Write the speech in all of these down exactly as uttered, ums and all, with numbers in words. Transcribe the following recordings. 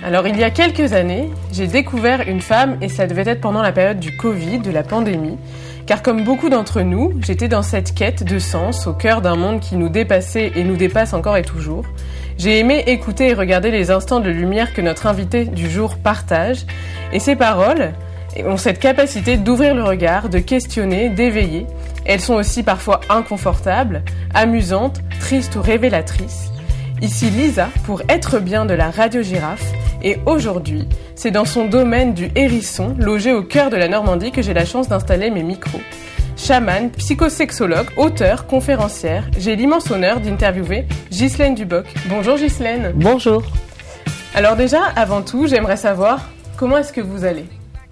Alors il y a quelques années, j'ai découvert une femme et ça devait être pendant la période du Covid, de la pandémie, car comme beaucoup d'entre nous, j'étais dans cette quête de sens au cœur d'un monde qui nous dépassait et nous dépasse encore et toujours. J'ai aimé écouter et regarder les instants de lumière que notre invité du jour partage et ces paroles ont cette capacité d'ouvrir le regard, de questionner, d'éveiller. Elles sont aussi parfois inconfortables, amusantes, tristes ou révélatrices. Ici Lisa pour Être bien de la Radio Girafe et aujourd'hui, c'est dans son domaine du hérisson, logé au cœur de la Normandie, que j'ai la chance d'installer mes micros. Chamane, psychosexologue, auteure, conférencière, j'ai l'immense honneur d'interviewer Ghislaine Duboc. Bonjour Ghislaine. Bonjour. Alors déjà, avant tout, j'aimerais savoir comment est-ce que vous allez ?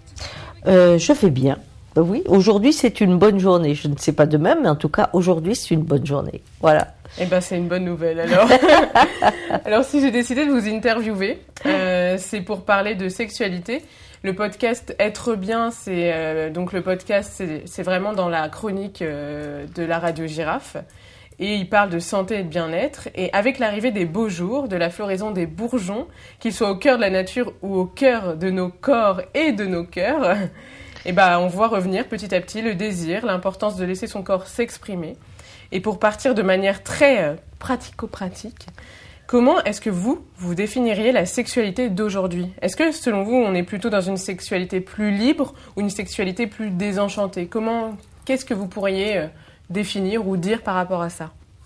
euh, Je vais bien. Oui, aujourd'hui c'est une bonne journée. Je ne sais pas demain, mais en tout cas aujourd'hui c'est une bonne journée. Voilà. Eh ben c'est une bonne nouvelle alors. Alors si j'ai décidé de vous interviewer, euh, c'est pour parler de sexualité. Le podcast Être bien, c'est euh, donc le podcast, c'est, c'est vraiment dans la chronique euh, de la Radio Girafe. Et il parle de santé et de bien-être. Et avec l'arrivée des beaux jours, de la floraison des bourgeons, qu'ils soient au cœur de la nature ou au cœur de nos corps et de nos cœurs, et ben on voit revenir petit à petit le désir, l'importance de laisser son corps s'exprimer. Et pour partir de manière très euh, pratico-pratique, comment est-ce que vous, vous définiriez la sexualité d'aujourd'hui ? Est-ce que, selon vous, on est plutôt dans une sexualité plus libre ou une sexualité plus désenchantée ? Comment, qu'est-ce que vous pourriez euh, définir ou dire par rapport à ça ?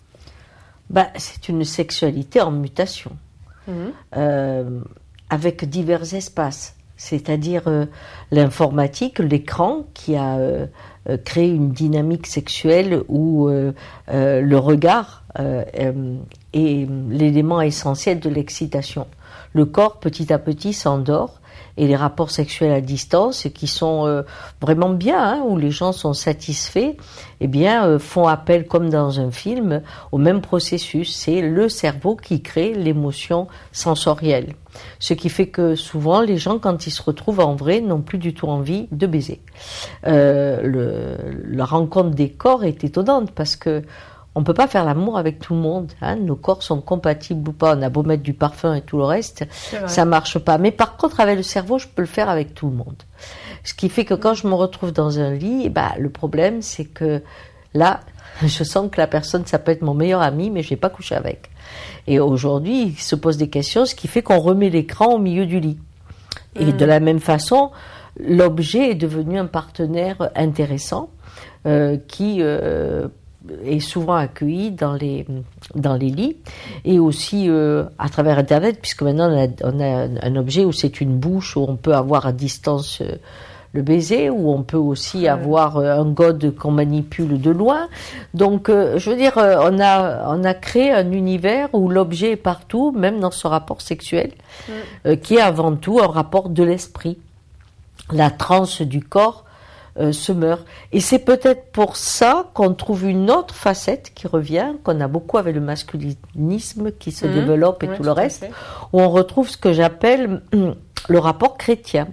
Bah, c'est une sexualité en mutation, mmh. euh, avec divers espaces. C'est-à-dire euh, l'informatique, l'écran qui a euh, euh, créé une dynamique sexuelle où euh, euh, le regard euh, euh, est l'élément essentiel de l'excitation. Le corps, petit à petit, s'endort et les rapports sexuels à distance, qui sont euh, vraiment bien, hein, où les gens sont satisfaits, eh bien, euh, font appel, comme dans un film, au même processus. C'est le cerveau qui crée l'émotion sensorielle. Ce qui fait que souvent, les gens, quand ils se retrouvent en vrai, n'ont plus du tout envie de baiser. Euh, le, la rencontre des corps est étonnante parce que on ne peut pas faire l'amour avec tout le monde. Hein. Nos corps sont compatibles ou pas. On a beau mettre du parfum et tout le reste, ça ne marche pas. Mais par contre, avec le cerveau, je peux le faire avec tout le monde. Ce qui fait que quand je me retrouve dans un lit, bah, le problème, c'est que là, je sens que la personne, ça peut être mon meilleur ami, mais je n'ai pas couché avec. Et aujourd'hui, il se pose des questions, ce qui fait qu'on remet l'écran au milieu du lit. Et mmh. de la même façon, l'objet est devenu un partenaire intéressant euh, qui... Euh, est souvent accueilli dans les, dans les lits et aussi euh, à travers Internet, puisque maintenant on a, on a un objet où c'est une bouche, où on peut avoir à distance euh, le baiser, où on peut aussi ouais. avoir euh, un gode qu'on manipule de loin. Donc, euh, je veux dire, euh, on, a, on a créé un univers où l'objet est partout, même dans ce rapport sexuel, ouais. euh, qui est avant tout un rapport de l'esprit. La transe du corps Euh, se meurt. Et c'est peut-être pour ça qu'on trouve une autre facette qui revient, qu'on a beaucoup avec le masculinisme qui se mmh, développe et ouais, tout le reste, où on retrouve ce que j'appelle hum, le rapport chrétien.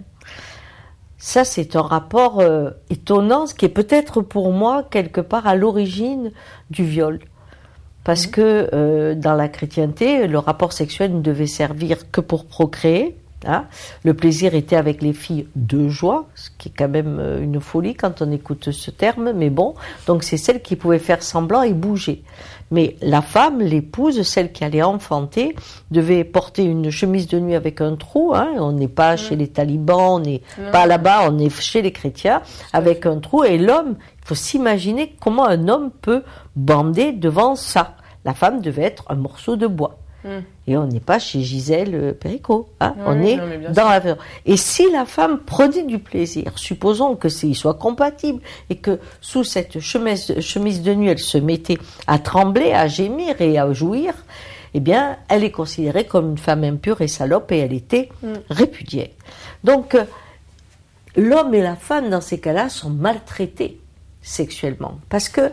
Ça, c'est un rapport euh, étonnant, ce qui est peut-être pour moi quelque part à l'origine du viol. Parce mmh. que euh, dans la chrétienté, le rapport sexuel ne devait servir que pour procréer. Hein, le plaisir était avec les filles de joie, ce qui est quand même une folie quand on écoute ce terme, mais bon, donc c'est celle qui pouvait faire semblant et bouger. Mais la femme, l'épouse, celle qui allait enfanter, devait porter une chemise de nuit avec un trou, hein, on n'est pas mmh. chez les talibans, on n'est mmh. pas là-bas, on est chez les chrétiens, avec un trou, et l'homme, il faut s'imaginer comment un homme peut bander devant ça. La femme devait être un morceau de bois. Hum. Et on n'est pas chez Gisèle Péricot, hein, oui, on est non, dans la... Et si la femme prenait du plaisir, supposons que c'est, il soit compatible et que sous cette chemise, chemise de nuit, elle se mettait à trembler, à gémir et à jouir, eh bien, elle est considérée comme une femme impure et salope et elle était hum. répudiée. Donc, euh, l'homme et la femme, dans ces cas-là, sont maltraités sexuellement. Parce que,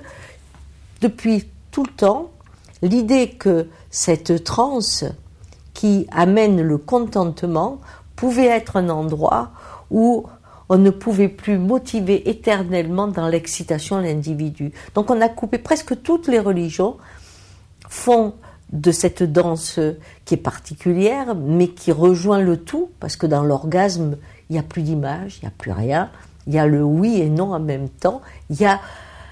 depuis tout le temps, l'idée que cette transe qui amène le contentement pouvait être un endroit où on ne pouvait plus motiver éternellement dans l'excitation l'individu. Donc on a coupé, presque toutes les religions font de cette danse qui est particulière, mais qui rejoint le tout, parce que dans l'orgasme, il n'y a plus d'image, il n'y a plus rien, il y a le oui et non en même temps, il y a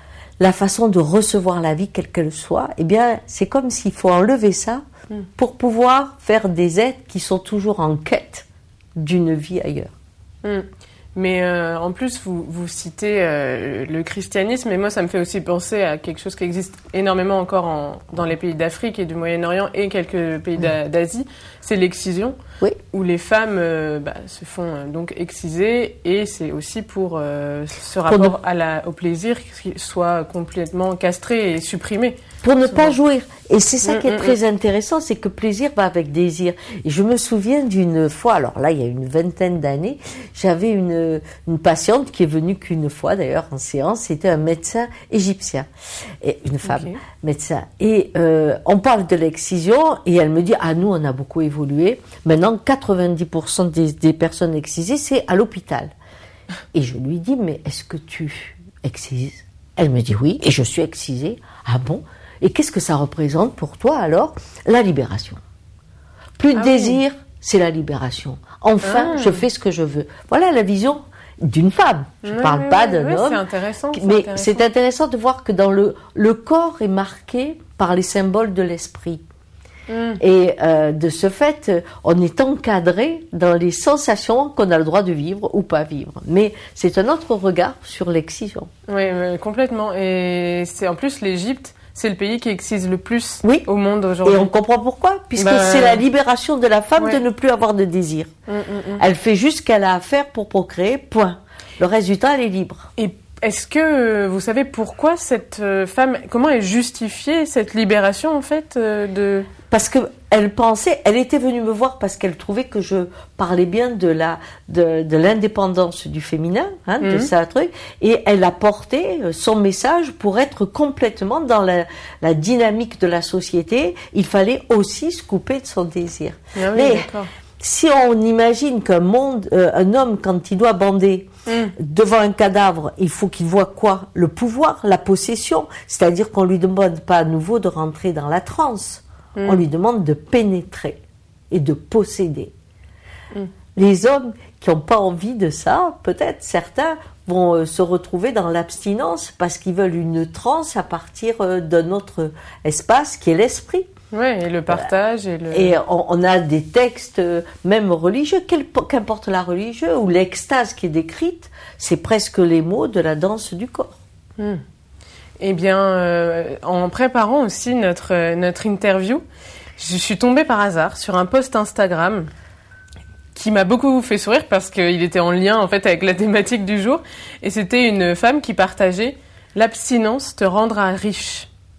la façon de recevoir la vie quelle qu'elle soit. Eh bien, c'est comme s'il faut enlever ça pour pouvoir faire des êtres qui sont toujours en quête d'une vie ailleurs. Mm. Mais euh, en plus, vous, vous citez euh, le christianisme, et moi, ça me fait aussi penser à quelque chose qui existe énormément encore en, dans les pays d'Afrique et du Moyen-Orient et quelques pays d'a- d'Asie, c'est l'excision, oui. où les femmes euh, bah, se font euh, donc exciser, et c'est aussi pour euh, ce rapport à la, au plaisir qui soit complètement castré et supprimé. Pour ne souvent. pas jouir. Et c'est ça Mmh, qui est mmh, très intéressant, c'est que plaisir va avec désir. Et je me souviens d'une fois, alors là, il y a une vingtaine d'années, j'avais une, une patiente qui est venue qu'une fois, d'ailleurs, en séance, c'était un médecin égyptien, et une femme, okay. médecin. Et euh, on parle de l'excision, et elle me dit, ah, nous, on a beaucoup évolué. Maintenant, quatre-vingt-dix pour cent des, des personnes excisées, c'est à l'hôpital. Et je lui dis, mais est-ce que tu excises? Elle me dit oui, et je suis excisée. Ah bon? Et qu'est-ce que ça représente pour toi alors? La libération. Plus de ah désir, oui. c'est la libération. Enfin, ah. je fais ce que je veux. Voilà la vision d'une femme. Je ne oui, parle oui, pas oui, d'un oui, homme. C'est intéressant. C'est mais intéressant. c'est intéressant de voir que dans le, le corps est marqué par les symboles de l'esprit. Mm. Et euh, de ce fait, on est encadré dans les sensations qu'on a le droit de vivre ou pas vivre. Mais c'est un autre regard sur l'excision. Oui, oui, complètement. Et c'est en plus l'Égypte, c'est le pays qui excise le plus oui. au monde aujourd'hui. Et on comprend pourquoi, puisque bah, c'est la libération de la femme ouais. de ne plus avoir de désir. Mm, mm, mm. Elle fait juste ce qu'elle a à faire pour procréer, point. Le reste du temps, elle est libre. Et est-ce que vous savez pourquoi cette femme, comment elle justifiait cette libération en fait de... Parce que elle pensait, elle était venue me voir parce qu'elle trouvait que je parlais bien de la de, de l'indépendance du féminin, hein, mmh. de ça truc, et elle a porté son message pour être complètement dans la, la dynamique de la société. Il fallait aussi se couper de son désir. Ah oui, mais d'accord. Si on imagine qu'un monde, euh, un homme quand il doit bander mmh. devant un cadavre, il faut qu'il voit quoi? Le pouvoir, la possession, c'est-à-dire qu'on lui demande pas à nouveau de rentrer dans la transe. On lui demande de pénétrer et de posséder. Mm. Les hommes qui n'ont pas envie de ça, peut-être certains vont euh, se retrouver dans l'abstinence parce qu'ils veulent une transe à partir euh, d'un autre espace qui est l'esprit. Oui, et le partage. Et, le... et on, on a des textes, euh, même religieux, quel, qu'importe la religion, où l'extase qui est décrite, c'est presque les mots de la danse du corps. Mm. Eh bien, euh, en préparant aussi notre, euh, notre interview, je suis tombée par hasard sur un post Instagram qui m'a beaucoup fait sourire parce qu'il était en lien en fait avec la thématique du jour. Et c'était une femme qui partageait « L'abstinence te rendra riche mmh. ».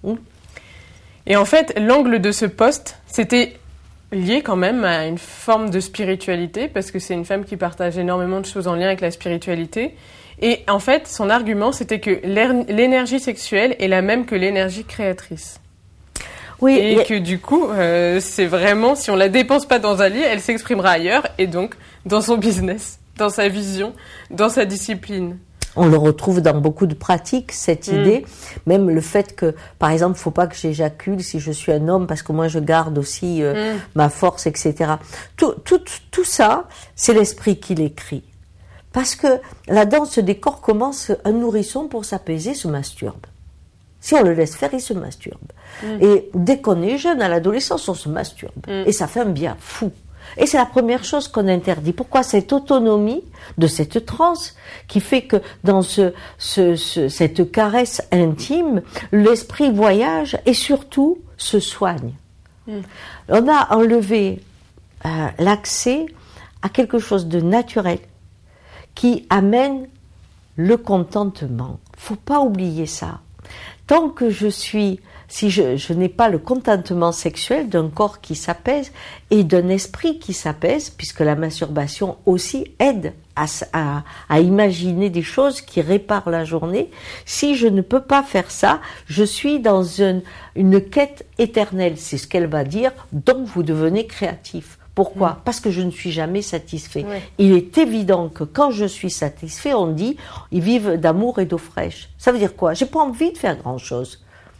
Et en fait, l'angle de ce post, c'était lié quand même à une forme de spiritualité parce que c'est une femme qui partage énormément de choses en lien avec la spiritualité. Et en fait, son argument, c'était que l'énergie sexuelle est la même que l'énergie créatrice. Oui. Et mais... que du coup, euh, c'est vraiment, si on la dépense pas dans un lit, elle s'exprimera ailleurs, et donc dans son business, dans sa vision, dans sa discipline. On le retrouve dans beaucoup de pratiques, cette mmh. idée. Même le fait que, par exemple, il ne faut pas que j'éjacule si je suis un homme, parce que moi, je garde aussi euh, mmh. ma force, et cetera. Tout, tout, tout ça, c'est l'esprit qui l'écrit. Parce que la danse des corps commence, un nourrisson pour s'apaiser se masturbe. Si on le laisse faire, il se masturbe. Mmh. Et dès qu'on est jeune, à l'adolescence, on se masturbe. Mmh. Et ça fait un bien fou. Et c'est la première chose qu'on interdit. Pourquoi? Cette autonomie de cette transe qui fait que dans ce, ce, ce, cette caresse intime, l'esprit voyage et surtout se soigne. Mmh. On a enlevé euh, l'accès à quelque chose de naturel qui amène le contentement. Faut pas oublier ça. Tant que je suis, si je, je n'ai pas le contentement sexuel d'un corps qui s'apaise et d'un esprit qui s'apaise, puisque la masturbation aussi aide à, à, à imaginer des choses qui réparent la journée, si je ne peux pas faire ça, je suis dans une, une quête éternelle. C'est ce qu'elle va dire, donc vous devenez créatif. Pourquoi ? Mmh. Parce que je ne suis jamais satisfait. Oui. Il est évident que quand je suis satisfait, on dit, ils vivent d'amour et d'eau fraîche. Ça veut dire quoi ? J'ai pas envie de faire grand-chose.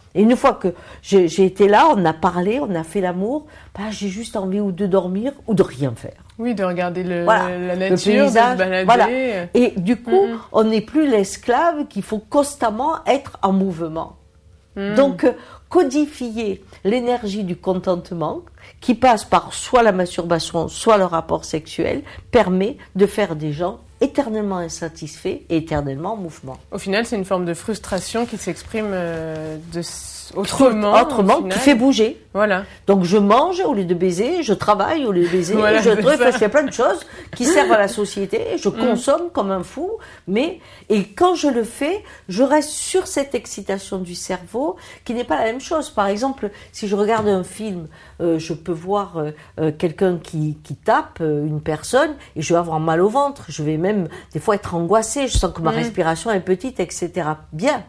Et une fois que j'ai, j'ai été là, on a parlé, on a fait l'amour, bah, j'ai juste envie ou de dormir ou de rien faire. Oui, de regarder le, voilà. la nature, le paysage, de se balader. Voilà. Et du coup, mm-hmm. on n'est plus l'esclave qu'il faut constamment être en mouvement. Mm. Donc, euh, codifier l'énergie du contentement, qui passe par soit la masturbation, soit le rapport sexuel, permet de faire des gens éternellement insatisfaits et éternellement en mouvement. Au final, c'est une forme de frustration qui s'exprime euh, de, autrement. Autrement, qui fait bouger. Voilà. Donc je mange au lieu de baiser, je travaille au lieu de baiser, voilà, je trouve qu'il y a plein de choses qui servent à la société, je consomme mm. comme un fou, mais et quand je le fais, je reste sur cette excitation du cerveau qui n'est pas la même chose. Par exemple, si je regarde un film, euh, je peux voir euh, quelqu'un qui, qui tape euh, une personne et je vais avoir mal au ventre, je vais même des fois être angoissée, je sens que ma mmh. respiration est petite, et cetera. Bien.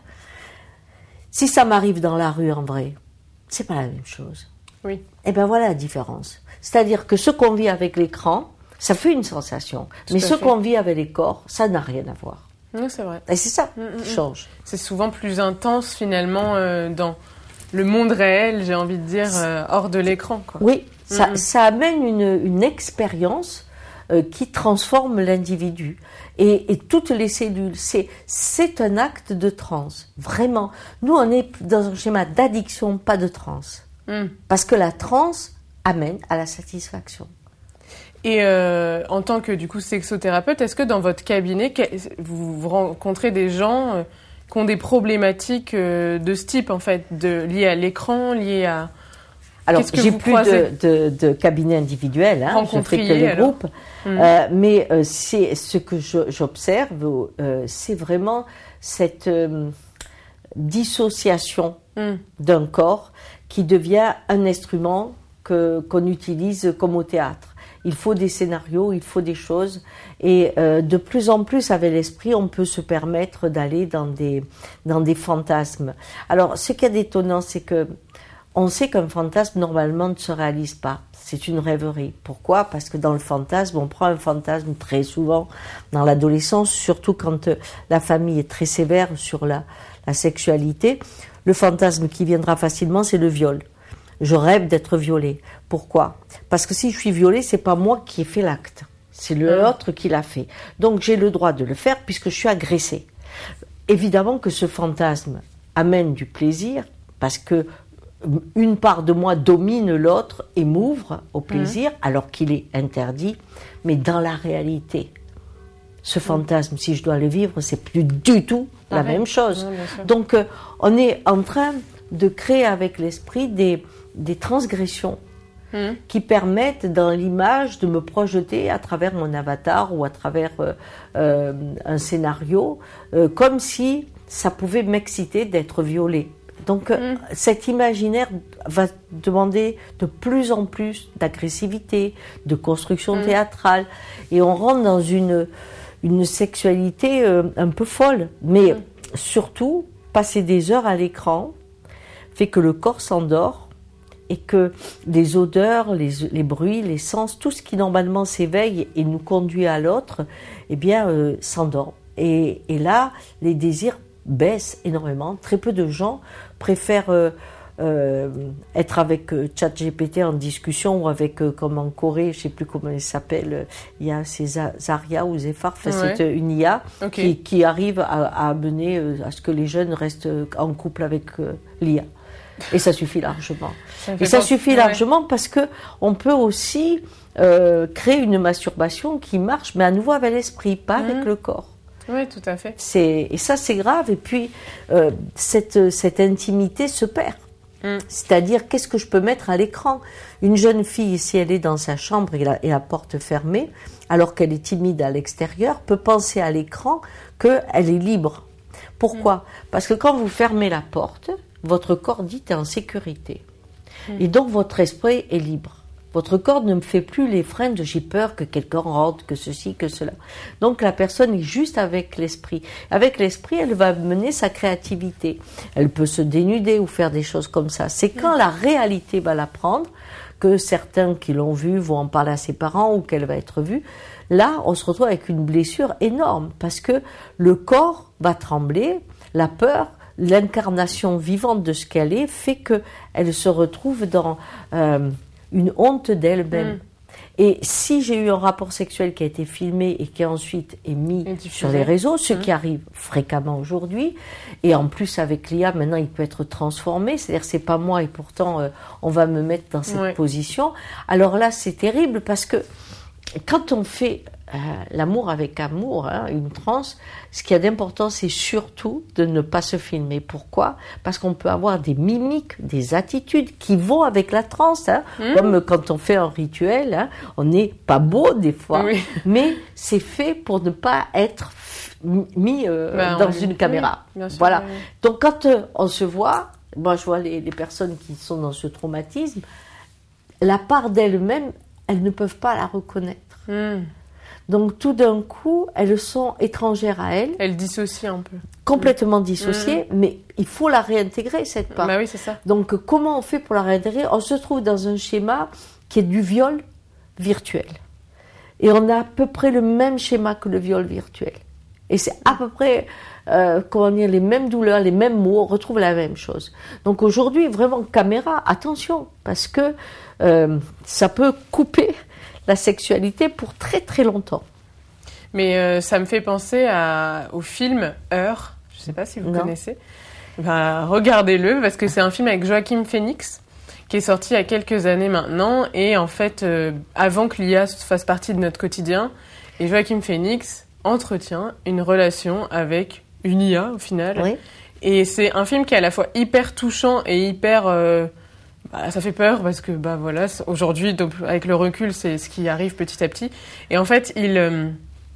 Si ça m'arrive dans la rue en vrai, c'est pas la même chose. Oui. Et ben voilà la différence. C'est-à-dire que ce qu'on vit avec l'écran, ça fait une sensation, Tout mais ce fait. qu'on vit avec les corps, ça n'a rien à voir. Oui, c'est vrai. Et c'est ça mmh, qui mmh. change. C'est souvent plus intense finalement euh, dans le monde réel, j'ai envie de dire, euh, hors de l'écran, quoi. Oui, ça, mmh. ça amène une, une expérience euh, qui transforme l'individu. Et, et toutes les cellules, c'est, c'est un acte de transe, vraiment. Nous, on est dans un schéma d'addiction, pas de transe. Mmh. Parce que la transe amène à la satisfaction. Et euh, en tant que, du coup, sexothérapeute, est-ce que dans votre cabinet, vous, vous rencontrez des gens euh, qui ont des problématiques euh, de ce type, en fait, de, liées à l'écran, liées à... Alors, j'ai plus de, de, de cabinet individuel, hein, je fais que les groupes, mmh. euh, mais euh, c'est, ce que je, j'observe, euh, c'est vraiment cette euh, dissociation mmh. d'un corps qui devient un instrument que, qu'on utilise comme au théâtre. Il faut des scénarios, il faut des choses, et euh, de plus en plus avec l'esprit, on peut se permettre d'aller dans des, dans des fantasmes. Alors, ce qui est étonnant, c'est que on sait qu'un fantasme, normalement, ne se réalise pas. C'est une rêverie. Pourquoi ? Parce que dans le fantasme, on prend un fantasme très souvent dans l'adolescence, surtout quand la famille est très sévère sur la, la sexualité. Le fantasme qui viendra facilement, c'est le viol. Je rêve d'être violée. Pourquoi ? Parce que si je suis violée, c'est pas moi qui ai fait l'acte. C'est l'autre qui l'a fait. Donc j'ai le droit de le faire puisque je suis agressée. Évidemment que ce fantasme amène du plaisir parce que une part de moi domine l'autre et m'ouvre au plaisir, mmh. alors qu'il est interdit. Mais dans la réalité, ce fantasme, mmh. si je dois le vivre, c'est plus du tout ah la ouais. même chose. Mmh, Donc, euh, on est en train de créer avec l'esprit des, des transgressions mmh. qui permettent, dans l'image, de me projeter à travers mon avatar ou à travers euh, euh, un scénario, euh, comme si ça pouvait m'exciter d'être violée. Donc, mmh. cet imaginaire va demander de plus en plus d'agressivité, de construction mmh. théâtrale. Et on rentre dans une, une sexualité euh, un peu folle. Mais mmh. surtout, passer des heures à l'écran fait que le corps s'endort et que les odeurs, les, les bruits, les sens, tout ce qui normalement s'éveille et nous conduit à l'autre, eh bien, euh, s'endort. Et, et là, les désirs baissent énormément. Très peu de gens préfèrent euh, euh, être avec euh, ChatGPT en discussion ou avec, euh, comme en Corée, je ne sais plus comment il s'appelle, euh, il y a ces Zaria ou Zephyr, enfin, ouais. c'est une I A okay. qui, qui arrive à, à amener euh, à ce que les jeunes restent en couple avec euh, l'I A. Et ça suffit largement. Ça Et ça suffit ouais. largement parce que on peut aussi euh, créer une masturbation qui marche, mais à nouveau avec l'esprit, pas mmh. avec le corps. Oui, tout à fait. C'est, et ça, c'est grave. Et puis, euh, cette, cette intimité se perd. Mm. C'est-à-dire, qu'est-ce que je peux mettre à l'écran ? Une jeune fille, si elle est dans sa chambre et la, et la porte fermée, alors qu'elle est timide à l'extérieur, peut penser à l'écran qu'elle est libre. Pourquoi ? Mm. Parce que quand vous fermez la porte, votre corps dit « t'es en sécurité mm. ». Et donc, votre esprit est libre. Votre corps ne me fait plus les freins de « j'ai peur que quelqu'un rentre, que ceci, que cela ». Donc la personne est juste avec l'esprit. Avec l'esprit, elle va mener sa créativité. Elle peut se dénuder ou faire des choses comme ça. C'est quand la réalité va la prendre que certains qui l'ont vue vont en parler à ses parents ou qu'elle va être vue. Là, on se retrouve avec une blessure énorme parce que le corps va trembler, la peur, l'incarnation vivante de ce qu'elle est fait qu'elle se retrouve dans euh, une honte d'elle-même. Mm. Et si j'ai eu un rapport sexuel qui a été filmé et qui ensuite est mis sur les réseaux, ce mmh. qui arrive fréquemment aujourd'hui, et en plus avec l'I A, maintenant il peut être transformé, c'est-à-dire c'est pas moi et pourtant euh, on va me mettre dans cette ouais. position. Alors là c'est terrible parce que quand on fait euh, l'amour avec amour, hein, une transe, ce qu'il y a d'important c'est surtout de ne pas se filmer. Pourquoi ? Parce qu'on peut avoir des mimiques, des attitudes qui vont avec la transe, hein, mmh. comme quand on fait un rituel, hein, on n'est pas beau des fois, oui. mais c'est fait pour ne pas être mis euh, ben, dans une caméra. Oui, voilà. Oui. Donc quand euh, on se voit, moi je vois les, les personnes qui sont dans ce traumatisme, la part d'elles-mêmes, elles ne peuvent pas la reconnaître. Mmh. Donc tout d'un coup, elles sont étrangères à elles. Elles dissocient un peu. Complètement dissociées, mmh. mais il faut la réintégrer, cette part. Bah oui, c'est ça. Donc comment on fait pour la réintégrer ? On se trouve dans un schéma qui est du viol virtuel. Et on a à peu près le même schéma que le viol virtuel. Et c'est à peu près, euh, comment dire, les mêmes douleurs, les mêmes mots, on retrouve la même chose. Donc aujourd'hui, vraiment, caméra, attention, parce que euh, ça peut couper la sexualité pour très très longtemps. Mais euh, ça me fait penser à, au film Heure, je ne sais pas si vous non. connaissez. Ben, regardez-le, parce que c'est un film avec Joaquin Phoenix, qui est sorti il y a quelques années maintenant, et en fait, euh, avant que l'I A fasse partie de notre quotidien, et Joaquin Phoenix entretient une relation avec une I A au final. Oui. Et c'est un film qui est à la fois hyper touchant et hyper... Euh, Bah, ça fait peur parce que bah voilà, aujourd'hui, donc, avec le recul, c'est ce qui arrive petit à petit. Et en fait, il, euh,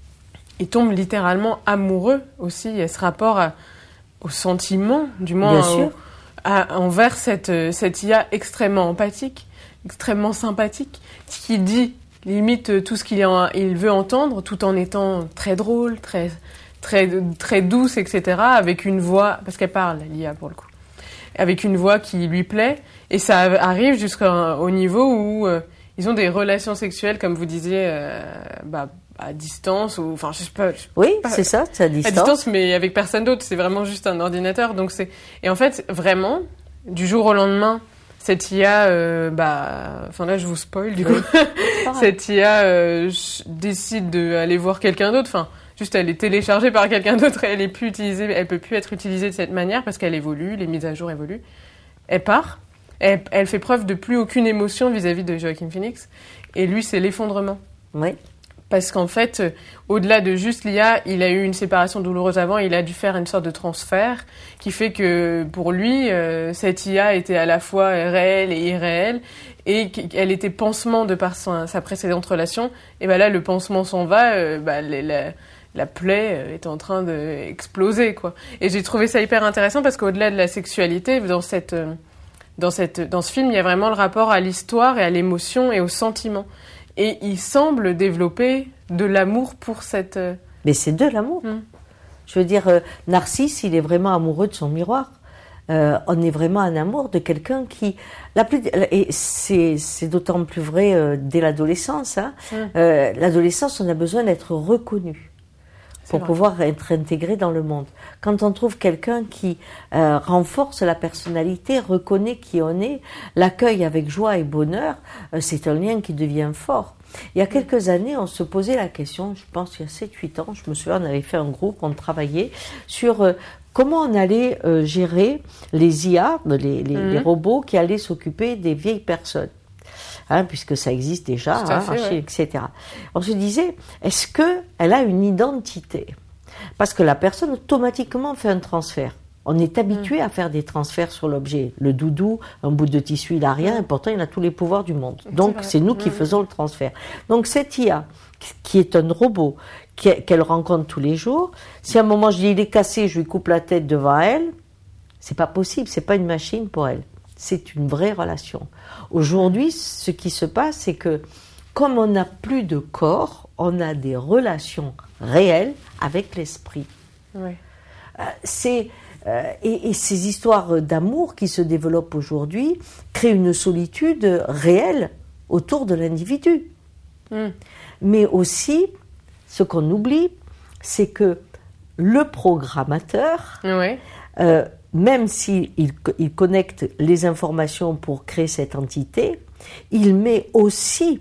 il tombe littéralement amoureux aussi. Il y a ce rapport à, au sentiment, du moins au, à, envers cette, cette I A extrêmement empathique, extrêmement sympathique, qui dit limite tout ce qu'il en, il veut entendre, tout en étant très drôle, très, très, très douce, et cetera. Avec une voix, parce qu'elle parle, l'I A pour le coup, avec une voix qui lui plaît. Et ça arrive jusqu'au niveau où euh, ils ont des relations sexuelles, comme vous disiez, euh, bah, à distance, ou enfin, je sais pas. Je sais oui, pas, c'est ça, c'est à distance. À distance, mais avec personne d'autre. C'est vraiment juste un ordinateur. Donc c'est et en fait, vraiment, du jour au lendemain, cette I A, euh, bah, enfin là, je vous spoil du coup. Oui. Cette I A euh, décide d'aller voir quelqu'un d'autre. Enfin, juste, elle est téléchargée par quelqu'un d'autre. Et elle est plus utilisée. Elle peut plus être utilisée de cette manière parce qu'elle évolue, les mises à jour évoluent. Elle part. Elle, elle fait preuve de plus aucune émotion vis-à-vis de Joaquin Phoenix. Et lui, c'est l'effondrement. Oui. Parce qu'en fait, euh, au-delà de juste l'I A, il a eu une séparation douloureuse avant. Il a dû faire une sorte de transfert qui fait que, pour lui, euh, cette I A était à la fois réelle et irréelle. Et qu'elle était pansement de par sa, sa précédente relation. Et ben là, le pansement s'en va. Euh, bah, les, la, la plaie est en train d'exploser, quoi. Et j'ai trouvé ça hyper intéressant parce qu'au-delà de la sexualité, dans cette... Euh, Dans, cette, dans ce film, il y a vraiment le rapport à l'histoire et à l'émotion et au sentiment. Et il semble développer de l'amour pour cette... Mais c'est de l'amour. Mmh. Je veux dire, euh, Narcisse, il est vraiment amoureux de son miroir. Euh, on est vraiment en amour de quelqu'un qui... La plus, et c'est, c'est d'autant plus vrai euh, dès l'adolescence. Hein. Mmh. Euh, l'adolescence, on a besoin d'être reconnu pour pouvoir être intégré dans le monde. Quand on trouve quelqu'un qui euh, renforce la personnalité, reconnaît qui on est, l'accueille avec joie et bonheur, euh, c'est un lien qui devient fort. Il y a quelques années, on se posait la question, je pense il y a sept huit ans, je me souviens, on avait fait un groupe, on travaillait sur euh, comment on allait euh, gérer les I A, les, les, mmh. les robots qui allaient s'occuper des vieilles personnes. Hein, puisque ça existe déjà, hein, fait, ouais. et cetera. On se disait, est-ce qu'elle a une identité ? Parce que la personne automatiquement fait un transfert. On est habitué mmh. à faire des transferts sur l'objet. Le doudou, un bout de tissu, il n'a rien, et pourtant il a tous les pouvoirs du monde. Donc c'est, c'est nous mmh. qui faisons le transfert. Donc cette I A, qui est un robot, qu'elle rencontre tous les jours, si à un moment je dis il est cassé, je lui coupe la tête devant elle, c'est pas possible, c'est pas une machine pour elle. C'est une vraie relation. Aujourd'hui, ce qui se passe, c'est que comme on n'a plus de corps, on a des relations réelles avec l'esprit. Oui. Euh, c'est, euh, et, et ces histoires d'amour qui se développent aujourd'hui créent une solitude réelle autour de l'individu. Mm. Mais aussi, ce qu'on oublie, c'est que le programmateur... Oui. Euh, même s'il il connecte les informations pour créer cette entité, il met aussi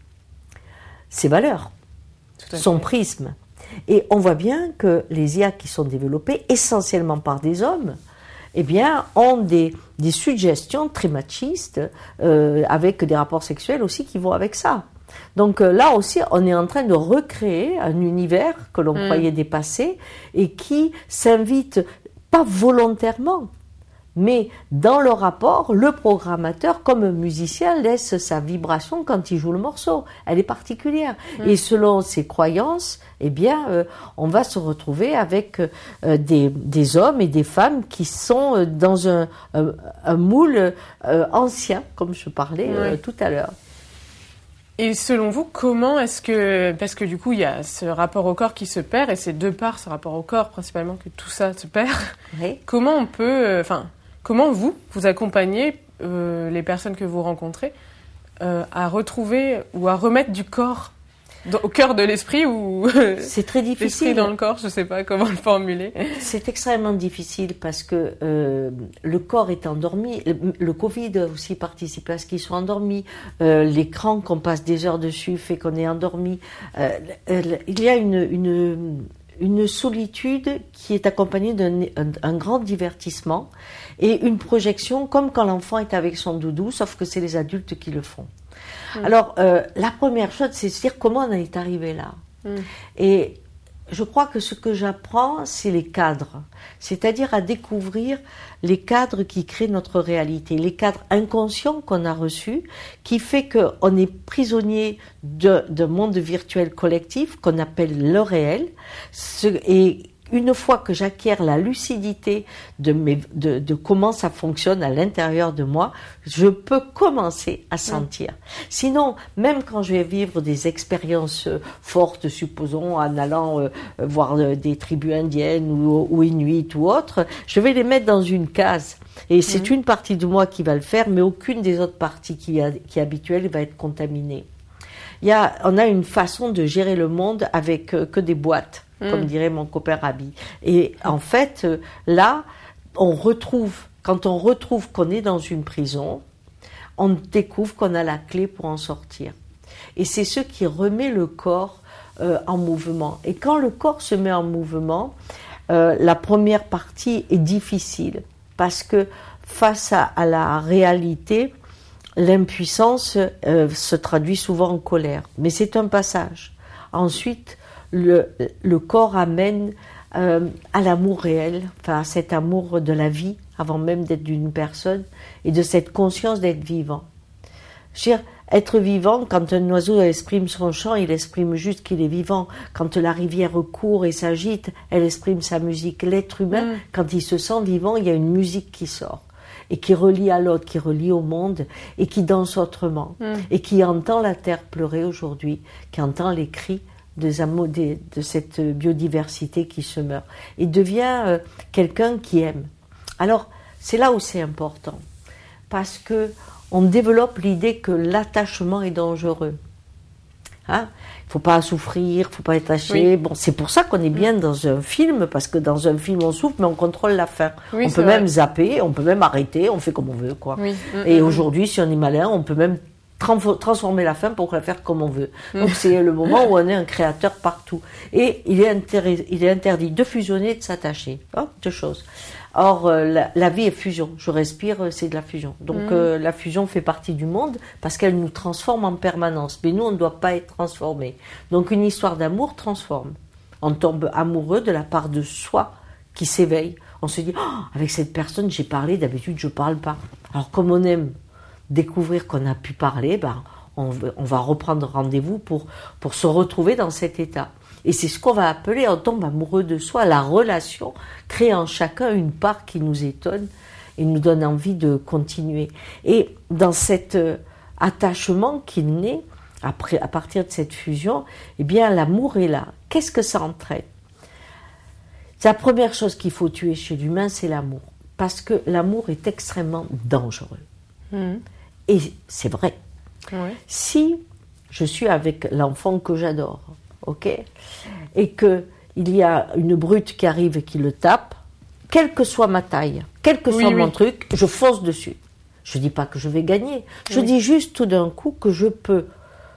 ses valeurs, son prisme. Et on voit bien que les I A qui sont développées essentiellement par des hommes, eh bien, ont des, des suggestions très machistes, euh, avec des rapports sexuels aussi qui vont avec ça. Donc euh, là aussi, on est en train de recréer un univers que l'on mmh. croyait dépassé et qui s'invite, pas volontairement, mais dans le rapport, le programmateur, comme musicien, laisse sa vibration quand il joue le morceau. Elle est particulière. Mmh. Et selon ses croyances, eh bien, euh, on va se retrouver avec euh, des, des hommes et des femmes qui sont euh, dans un, un, un moule euh, ancien, comme je parlais euh, oui. tout à l'heure. Et selon vous, comment est-ce que... Parce que du coup, il y a ce rapport au corps qui se perd, et c'est de par ce rapport au corps, principalement, que tout ça se perd. Oui. Comment on peut... Enfin, euh, comment vous, vous accompagnez euh, les personnes que vous rencontrez euh, à retrouver ou à remettre du corps dans, au cœur de l'esprit ou c'est très difficile. L'esprit dans le corps, je ne sais pas comment le formuler. C'est extrêmement difficile parce que euh, le corps est endormi. Le, le Covid aussi participe à ce qu'ils soient endormis. Euh, l'écran qu'on passe des heures dessus fait qu'on est endormi. Euh, il y a une, une, une solitude qui est accompagnée d'un un, un grand divertissement et une projection comme quand l'enfant est avec son doudou, sauf que c'est les adultes qui le font. Mmh. Alors, euh, la première chose, c'est de se dire comment on est arrivé là. Mmh. Et je crois que ce que j'apprends, c'est les cadres. C'est-à-dire à découvrir les cadres qui créent notre réalité, les cadres inconscients qu'on a reçus, qui fait qu'on est prisonnier de, de monde virtuel collectif qu'on appelle le réel. Ce, et une fois que j'acquiers la lucidité de, mes, de, de comment ça fonctionne à l'intérieur de moi, je peux commencer à sentir. Mmh. Sinon, même quand je vais vivre des expériences fortes, supposons en allant euh, voir des tribus indiennes ou, ou inuites ou autres, je vais les mettre dans une case. Et c'est mmh. une partie de moi qui va le faire, mais aucune des autres parties qui, a, qui est habituelle va être contaminée. Il y a, on a une façon de gérer le monde avec euh, que des boîtes. Comme dirait mon copain Rabi. Et en fait, là, on retrouve, quand on retrouve qu'on est dans une prison, on découvre qu'on a la clé pour en sortir. Et c'est ce qui remet le corps euh, en mouvement. Et quand le corps se met en mouvement, euh, la première partie est difficile, parce que face à, à la réalité, l'impuissance euh, se traduit souvent en colère. Mais c'est un passage. Ensuite, Le, le corps amène euh, à l'amour réel, enfin à cet amour de la vie, avant même d'être d'une personne, et de cette conscience d'être vivant. Je veux dire, être vivant, quand un oiseau exprime son chant, il exprime juste qu'il est vivant. Quand la rivière court et s'agite, elle exprime sa musique. L'être humain, mmh. quand il se sent vivant, il y a une musique qui sort, et qui relie à l'autre, qui relie au monde, et qui danse autrement, mmh. et qui entend la terre pleurer aujourd'hui, qui entend les cris Des amo- des, de cette biodiversité qui se meurt, et devient euh, quelqu'un qui aime. Alors, c'est là où c'est important, parce que on développe l'idée que l'attachement est dangereux. Hein? Il ne faut pas souffrir, il ne faut pas être attaché. Oui. Bon, c'est pour ça qu'on est bien dans un film, parce que dans un film, on souffre, mais on contrôle la fin. Oui, on peut vrai. même zapper, on peut même arrêter, on fait comme on veut, quoi. Oui. Et mmh, aujourd'hui, si on est malin, on peut même transformer la fin pour la faire comme on veut. Donc c'est le moment où on est un créateur partout. Et il est, inter- il est interdit de fusionner et de s'attacher. Oh, deux choses. Or, euh, la, la vie est fusion. Je respire, c'est de la fusion. Donc mmh. euh, la fusion fait partie du monde parce qu'elle nous transforme en permanence. Mais nous, on ne doit pas être transformés. Donc une histoire d'amour transforme. On tombe amoureux de la part de soi qui s'éveille. On se dit, oh, avec cette personne, j'ai parlé, d'habitude, je ne parle pas. Alors comme on aime découvrir qu'on a pu parler, ben, on, on va reprendre rendez-vous pour, pour se retrouver dans cet état. Et c'est ce qu'on va appeler, on tombe amoureux de soi. La relation crée en chacun une part qui nous étonne et nous donne envie de continuer. Et dans cet euh, attachement qui naît, après, à partir de cette fusion, eh bien, l'amour est là. Qu'est-ce que ça entraîne ? C'est la première chose qu'il faut tuer chez l'humain, c'est l'amour. Parce que l'amour est extrêmement dangereux. Mmh. Et c'est vrai. Oui. Si je suis avec l'enfant que j'adore, ok, et qu'il y a une brute qui arrive et qui le tape, quelle que soit ma taille, Quel que soit oui, mon oui. truc, je fonce dessus. Je dis pas que je vais gagner. Je oui. dis juste tout d'un coup que je peux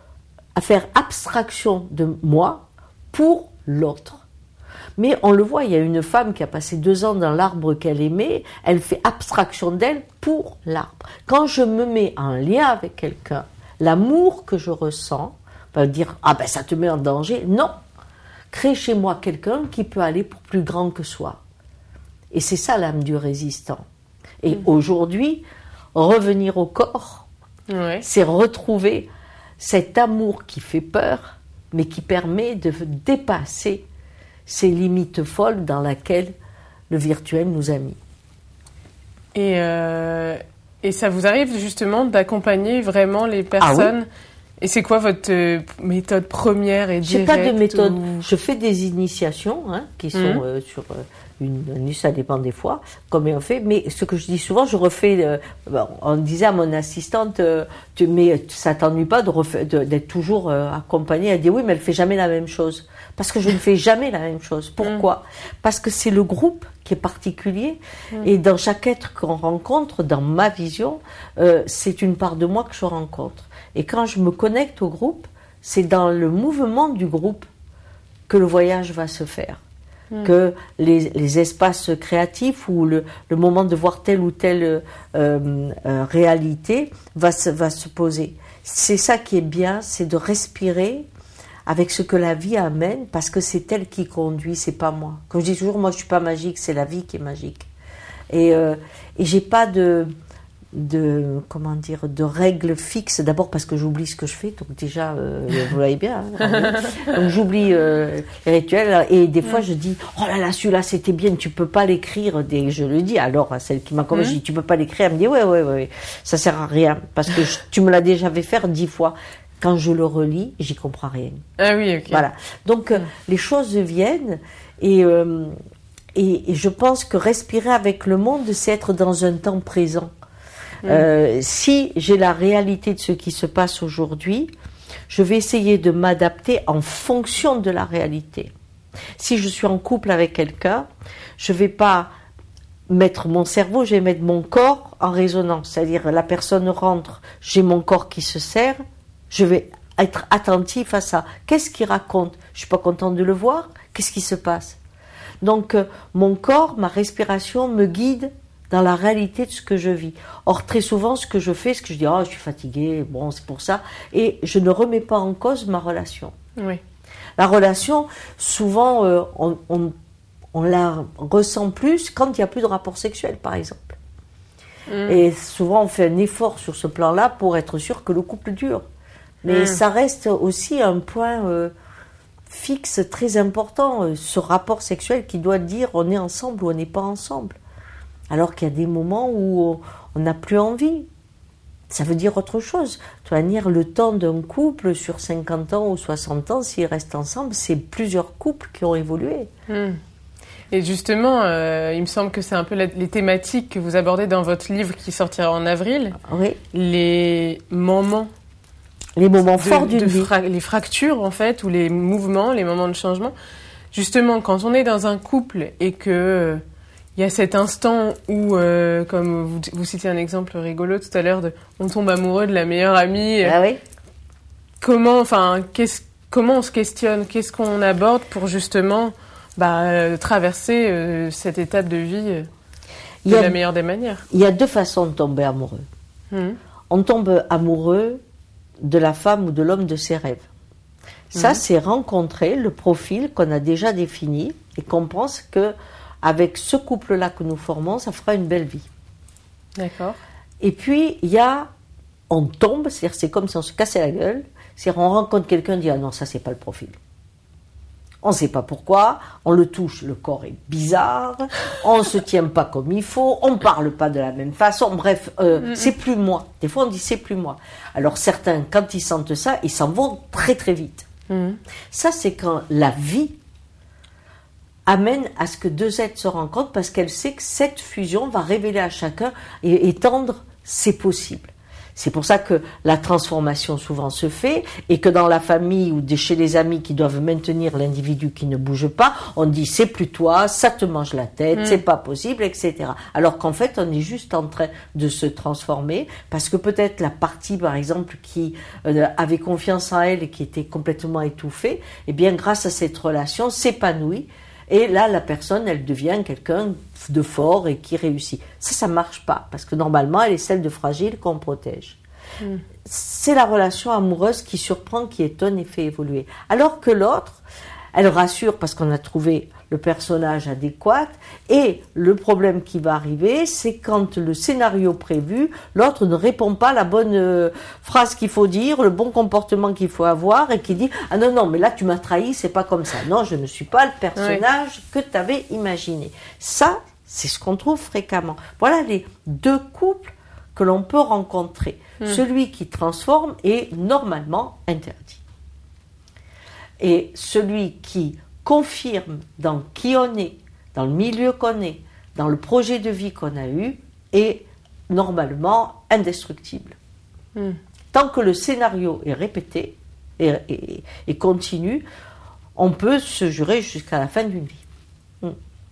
faire abstraction de moi pour l'autre. Mais on le voit, il y a une femme qui a passé deux ans dans l'arbre qu'elle aimait, elle fait abstraction d'elle pour l'arbre. Quand je me mets en lien avec quelqu'un, l'amour que je ressens, va dire « Ah ben ça te met en danger », non. Crée chez moi quelqu'un qui peut aller pour plus grand que soi. Et c'est ça l'âme du résistant. Et mmh. aujourd'hui, revenir au corps, ouais. c'est retrouver cet amour qui fait peur, mais qui permet de dépasser ces limites folles dans lesquelles le virtuel nous a mis. Et, euh, et ça vous arrive justement d'accompagner vraiment les personnes? Ah oui. Et c'est quoi votre euh, méthode première et directe? J'ai pas de méthode. Ou... Je fais des initiations hein, qui sont mmh. euh, sur euh, une nuit, ça dépend des fois, comme on fait. Mais ce que je dis souvent, je refais. Euh, bon, on disait à mon assistante, euh, tu, mais ça t'ennuie pas de refaire, de, d'être toujours euh, accompagnée? Elle dit oui, mais elle fait jamais la même chose. Parce que je ne fais jamais la même chose. Pourquoi? Mmh. Parce que c'est le groupe qui est particulier. Mmh. Et dans chaque être qu'on rencontre, dans ma vision, euh, c'est une part de moi que je rencontre. Et quand je me connecte au groupe, c'est dans le mouvement du groupe que le voyage va se faire. Mmh. Que les, les espaces créatifs ou le, le moment de voir telle ou telle euh, euh, réalité va se, va se poser. C'est ça qui est bien, c'est de respirer avec ce que la vie amène, parce que c'est elle qui conduit, c'est pas moi. Comme je dis toujours, moi je suis pas magique, c'est la vie qui est magique. Et, euh, et j'ai pas de, de, comment dire, de règles fixes. D'abord parce que j'oublie ce que je fais, donc déjà, euh, vous voyez bien. Hein, donc j'oublie euh, les rituels, et des fois je dis, oh là là, celui-là c'était bien, tu peux pas l'écrire. Dès je le dis, alors à celle qui m'a corrigé, je dis, tu peux pas l'écrire. Elle me dit, ouais, ouais, ouais, ça sert à rien, parce que je, tu me l'as déjà fait faire dix fois. Quand je le relis, j'y comprends rien. Ah oui, ok. Voilà. Donc, euh, les choses viennent et, euh, et, et je pense que respirer avec le monde, c'est être dans un temps présent. Mmh. Euh, si j'ai la réalité de ce qui se passe aujourd'hui, je vais essayer de m'adapter en fonction de la réalité. Si je suis en couple avec quelqu'un, je ne vais pas mettre mon cerveau, je vais mettre mon corps en résonance. C'est-à-dire, la personne rentre, j'ai mon corps qui se serre, je vais être attentif à ça. Qu'est-ce qu'il raconte? Je suis pas contente de le voir. Qu'est-ce qui se passe? Donc, euh, mon corps, ma respiration me guide dans la réalité de ce que je vis. Or, très souvent, ce que je fais, c'est que je dis « Oh, je suis fatiguée, bon, c'est pour ça ». Et je ne remets pas en cause ma relation. Oui. La relation, souvent, euh, on, on, on la ressent plus quand il n'y a plus de rapport sexuel, par exemple. Mmh. Et souvent, on fait un effort sur ce plan-là pour être sûr que le couple dure. Mais mmh. ça reste aussi un point euh, fixe très important, euh, ce rapport sexuel qui doit dire on est ensemble ou on n'est pas ensemble. Alors qu'il y a des moments où on n'a plus envie. Ça veut dire autre chose. De toute manière, le temps d'un couple sur cinquante ans ou soixante ans, s'ils restent ensemble, c'est plusieurs couples qui ont évolué. Mmh. Et justement, euh, il me semble que c'est un peu la, les thématiques que vous abordez dans votre livre qui sortira en avril. Oui. Les moments. Les moments de, forts d'une vie. Fra- les fractures, en fait, ou les mouvements, les moments de changement. Justement, quand on est dans un couple et que euh, il y a cet instant où, euh, comme vous, vous citiez un exemple rigolo tout à l'heure, de, on tombe amoureux de la meilleure amie. Ah oui. Comment, enfin, qu'est-ce, comment on se questionne? Qu'est-ce qu'on aborde pour justement bah, euh, traverser euh, cette étape de vie euh, de a, la meilleure des manières? Il y a deux façons de tomber amoureux. Mmh. On tombe amoureux de la femme ou de l'homme de ses rêves. Ça, mmh. c'est rencontrer le profil qu'on a déjà défini et qu'on pense que avec ce couple-là que nous formons, ça fera une belle vie. D'accord. Et puis, il y a, on tombe, c'est-à-dire c'est comme si on se cassait la gueule, c'est-à-dire on rencontre quelqu'un et dit « Ah non, ça, c'est pas le profil ». On ne sait pas pourquoi, on le touche, le corps est bizarre, on ne se tient pas comme il faut, on ne parle pas de la même façon, bref, euh, mm-hmm. c'est plus moi. Des fois on dit c'est plus moi. Alors certains, quand ils sentent ça, ils s'en vont très très vite. Mm-hmm. Ça c'est quand la vie amène à ce que deux êtres se rencontrent parce qu'elle sait que cette fusion va révéler à chacun et étendre c'est possible. C'est pour ça que la transformation souvent se fait et que dans la famille ou chez les amis qui doivent maintenir l'individu qui ne bouge pas, on dit c'est plus toi, ça te mange la tête, mmh. c'est pas possible, et cetera. Alors qu'en fait, on est juste en train de se transformer parce que peut-être la partie, par exemple, qui euh, avait confiance en elle et qui était complètement étouffée, eh bien, grâce à cette relation, s'épanouit. Et là, la personne, elle devient quelqu'un de fort et qui réussit. Ça, ça marche pas, parce que normalement, elle est celle de fragile qu'on protège. Mm. C'est la relation amoureuse qui surprend, qui étonne et fait évoluer. Alors que l'autre, elle rassure parce qu'on a trouvé le personnage adéquat, et le problème qui va arriver, c'est quand le scénario prévu, l'autre ne répond pas à la bonne euh, phrase qu'il faut dire, le bon comportement qu'il faut avoir, et qui dit « Ah non, non, mais là tu m'as trahi, c'est pas comme ça. Non, je ne suis pas le personnage oui. que tu avais imaginé. » Ça, c'est ce qu'on trouve fréquemment. Voilà les deux couples que l'on peut rencontrer. Mmh. Celui qui transforme est normalement interdit. Et celui qui confirme dans qui on est, dans le milieu qu'on est, dans le projet de vie qu'on a eu, est normalement indestructible. Mm. Tant que le scénario est répété et, et, et continue, on peut se jurer jusqu'à la fin d'une vie. Mm.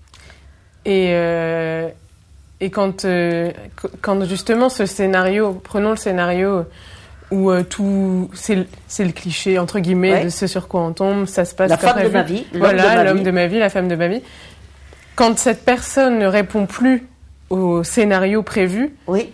Et, euh, et quand, euh, quand justement ce scénario, prenons le scénario où euh, tout, c'est, c'est le cliché, entre guillemets, ouais. de ce sur quoi on tombe, ça se passe la comme femme prévu. de ma vie, l'homme voilà, de ma l'homme vie. de ma vie, la femme de ma vie. Quand cette personne ne répond plus au scénario prévu, oui.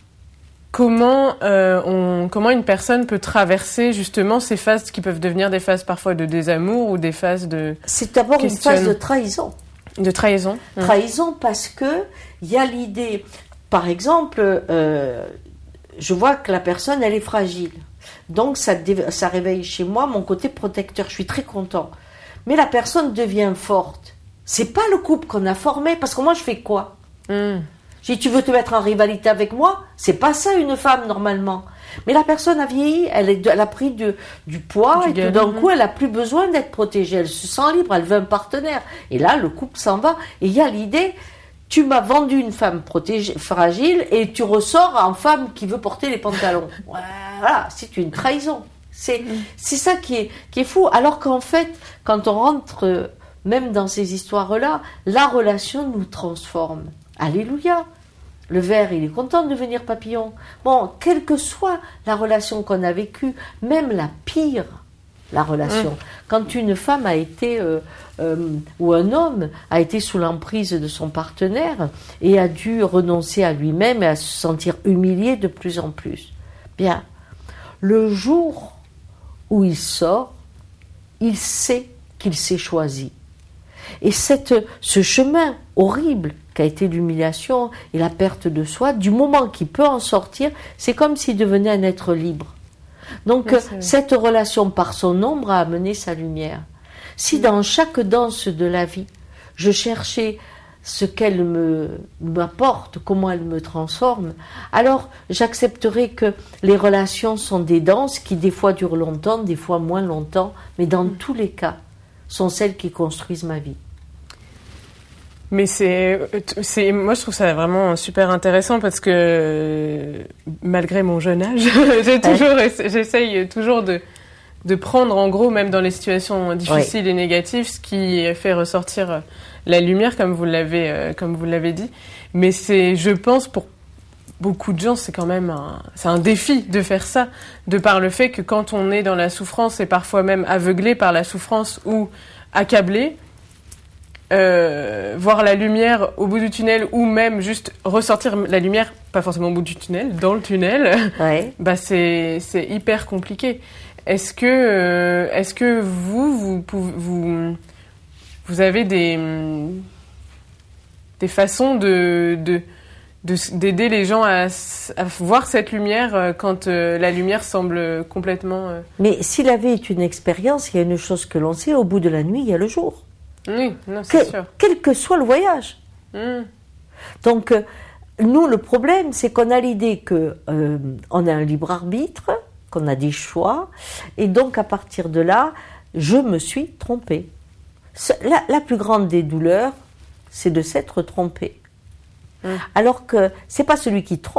comment, euh, on, comment une personne peut traverser justement ces phases qui peuvent devenir des phases parfois de désamour ou des phases de... C'est d'abord une phase de trahison. De trahison. Trahison mmh. parce que il y a l'idée, par exemple... Euh, je vois que la personne, elle est fragile. Donc, ça, ça réveille chez moi mon côté protecteur. Je suis très content. Mais la personne devient forte. C'est pas le couple qu'on a formé. Parce que moi, je fais quoi mm. Je dis, tu veux te mettre en rivalité avec moi? C'est pas ça, une femme, normalement. Mais la personne a vieilli. Elle, est, elle a pris de, du poids. Du et tout d'un coup, elle a plus besoin d'être protégée. Elle se sent libre. Elle veut un partenaire. Et là, le couple s'en va. Et il y a l'idée... Tu m'as vendu une femme protégée, fragile, et tu ressors en femme qui veut porter les pantalons. Voilà, c'est une trahison. C'est, c'est ça qui est, qui est fou. Alors qu'en fait, quand on rentre même dans ces histoires-là, la relation nous transforme. Alléluia. Le ver, il est content de devenir papillon. Bon, quelle que soit la relation qu'on a vécue, même la pire, la relation. Mmh. Quand une femme a été, euh, euh, ou un homme a été sous l'emprise de son partenaire et a dû renoncer à lui-même et à se sentir humilié de plus en plus. Bien, le jour où il sort, il sait qu'il s'est choisi. Et cette, ce chemin horrible qu'a été l'humiliation et la perte de soi, du moment qu'il peut en sortir, c'est comme s'il devenait un être libre. Donc, oui, cette relation par son ombre a amené sa lumière. Si dans chaque danse de la vie, je cherchais ce qu'elle me, m'apporte, comment elle me transforme, alors j'accepterais que les relations sont des danses qui des fois durent longtemps, des fois moins longtemps, mais dans mmh. tous les cas, sont celles qui construisent ma vie. Mais c'est, c'est, moi je trouve ça vraiment super intéressant parce que malgré mon jeune âge, j'ai toujours, j'essaye toujours de, de prendre en gros, même dans les situations difficiles ouais. et négatives, ce qui fait ressortir la lumière, comme vous l'avez, comme vous l'avez dit. Mais c'est, je pense, pour beaucoup de gens, c'est quand même un, c'est un défi de faire ça, de par le fait que quand on est dans la souffrance et parfois même aveuglé par la souffrance ou accablé, Euh, voir la lumière au bout du tunnel ou même juste ressortir la lumière, pas forcément au bout du tunnel, dans le tunnel, ouais. bah c'est, c'est hyper compliqué. Est-ce que, euh, est-ce que vous, vous, pouvez, vous, vous avez des, des façons de, de, de, d'aider les gens à, à voir cette lumière quand euh, la lumière semble complètement... Euh... Mais si la vie est une expérience, il y a une chose que l'on sait, au bout de la nuit, il y a le jour. Oui, non, c'est que, sûr. Quel que soit le voyage. Mm. Donc, euh, nous, le problème, c'est qu'on a l'idée qu'on euh, a un libre arbitre, qu'on a des choix, et donc, à partir de là, je me suis trompée. La, la plus grande des douleurs, c'est de s'être trompé. Mm. Alors que c'est pas celui qui trompe,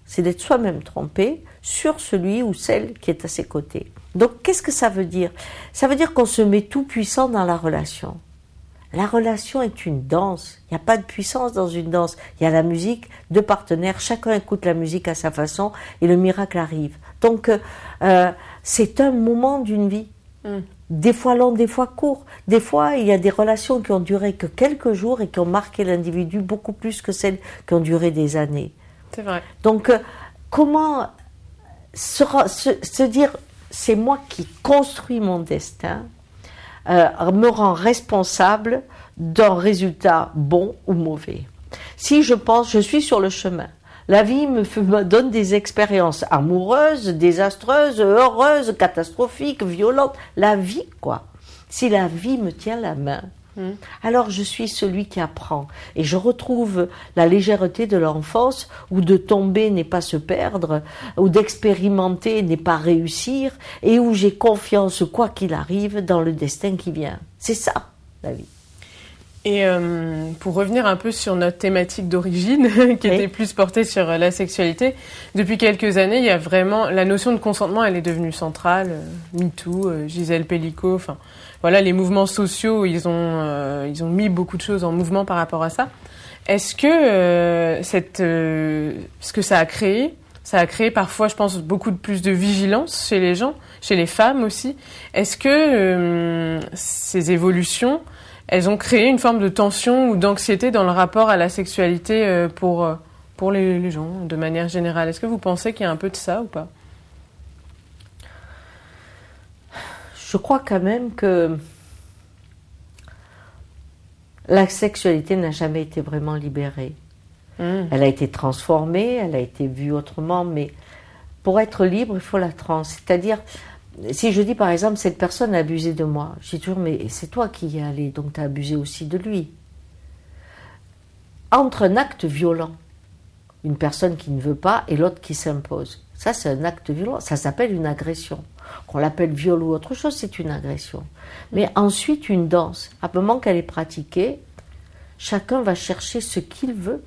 c'est d'être soi-même trompé sur celui ou celle qui est à ses côtés. Donc, qu'est-ce que ça veut dire? Ça veut dire qu'on se met tout puissant dans la relation. La relation est une danse. Il n'y a pas de puissance dans une danse. Il y a la musique, deux partenaires, chacun écoute la musique à sa façon et le miracle arrive. Donc, euh, c'est un moment d'une vie. Mm. Des fois long, des fois court. Des fois, il y a des relations qui ont duré que quelques jours et qui ont marqué l'individu beaucoup plus que celles qui ont duré des années. C'est vrai. Donc, euh, comment se, se, se dire, c'est moi qui construis mon destin, euh, me rend responsable d'un résultat bon ou mauvais. Si je pense, je suis sur le chemin, la vie me, fait, me donne des expériences amoureuses, désastreuses, heureuses, catastrophiques, violentes, la vie quoi. Si la vie me tient la main, mmh. alors je suis celui qui apprend. Et je retrouve la légèreté de l'enfance où de tomber n'est pas se perdre, où d'expérimenter n'est pas réussir, et où j'ai confiance, quoi qu'il arrive, dans le destin qui vient. C'est ça, la vie. Et euh, pour revenir un peu sur notre thématique d'origine, qui oui. était plus portée sur la sexualité, depuis quelques années, il y a vraiment la notion de consentement, elle est devenue centrale. MeToo, euh, Gisèle Pellicot, enfin voilà, les mouvements sociaux, ils ont euh, ils ont mis beaucoup de choses en mouvement par rapport à ça. Est-ce que euh, cette euh, ce que ça a créé, ça a créé parfois, je pense, beaucoup de plus de vigilance chez les gens, chez les femmes aussi. Est-ce que euh, ces évolutions elles ont créé une forme de tension ou d'anxiété dans le rapport à la sexualité pour, pour les, les gens, de manière générale? Est-ce que vous pensez qu'il y a un peu de ça ou pas? Je crois quand même que la sexualité n'a jamais été vraiment libérée. Mmh. Elle a été transformée, elle a été vue autrement, mais pour être libre, il faut la trans. C'est-à-dire... Si je dis par exemple, cette personne a abusé de moi, je dis toujours, mais c'est toi qui y es allé, donc tu as abusé aussi de lui. Entre un acte violent, une personne qui ne veut pas et l'autre qui s'impose, ça c'est un acte violent, ça s'appelle une agression. Qu'on l'appelle viol ou autre chose, c'est une agression. Mais ensuite, une danse, à un moment qu'elle est pratiquée, chacun va chercher ce qu'il veut.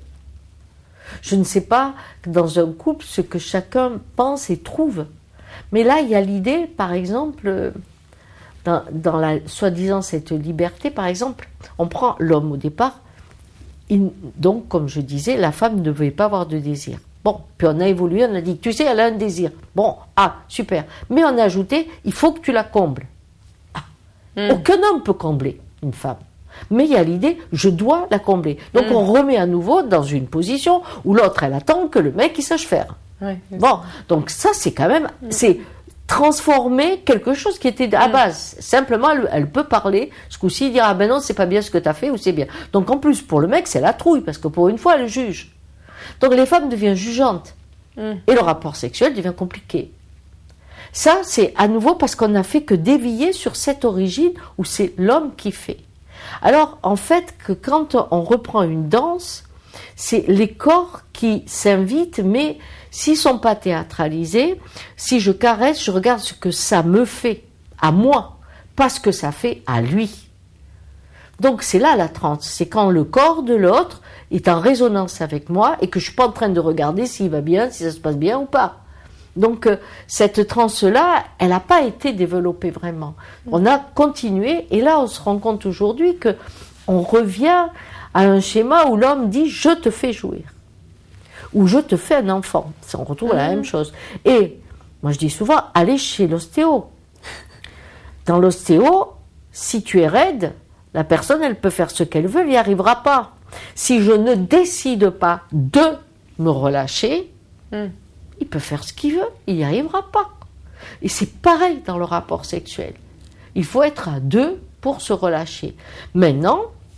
Je ne sais pas dans un couple ce que chacun pense et trouve. Mais là, il y a l'idée, par exemple, dans, dans la soi-disant cette liberté, par exemple, on prend l'homme au départ, il, donc, comme je disais, la femme ne devait pas avoir de désir. Bon, puis on a évolué, on a dit, tu sais, elle a un désir. Bon, ah, super. Mais on a ajouté, il faut que tu la combles. Ah, mmh. Aucun homme peut combler une femme. Mais il y a l'idée, je dois la combler. Donc mmh. on remet à nouveau dans une position où l'autre, elle attend que le mec, il sache faire. Ouais, bon, donc ça, c'est quand même, mmh. c'est transformer quelque chose qui était à base. Mmh. Simplement, elle, elle peut parler, ce coup-ci, dire, ah ben non, c'est pas bien ce que t'as fait, ou c'est bien. Donc en plus, pour le mec, c'est la trouille, parce que pour une fois, elle juge. Donc les femmes deviennent jugeantes. Mmh. Et le rapport sexuel devient compliqué. Ça, c'est à nouveau parce qu'on n'a fait que dévier sur cette origine où c'est l'homme qui fait. Alors, en fait, que quand on reprend une danse, c'est les corps qui s'invitent, mais s'ils ne sont pas théâtralisés, si je caresse, je regarde ce que ça me fait, à moi, pas ce que ça fait à lui. Donc c'est là la transe, c'est quand le corps de l'autre est en résonance avec moi et que je ne suis pas en train de regarder s'il va bien, si ça se passe bien ou pas. Donc euh, cette transe-là, elle n'a pas été développée vraiment. On a continué et là on se rend compte aujourd'hui qu'on revient à un schéma où l'homme dit « je te fais jouir » ou « je te fais un enfant ». On retrouve mmh. la même chose. Et moi je dis souvent « allez chez l'ostéo ». Dans l'ostéo, si tu es raide, la personne elle peut faire ce qu'elle veut, elle n'y arrivera pas. Si je ne décide pas de me relâcher, mmh. il peut faire ce qu'il veut, il n'y arrivera pas. Et c'est pareil dans le rapport sexuel. Il faut être à deux pour se relâcher. Maintenant,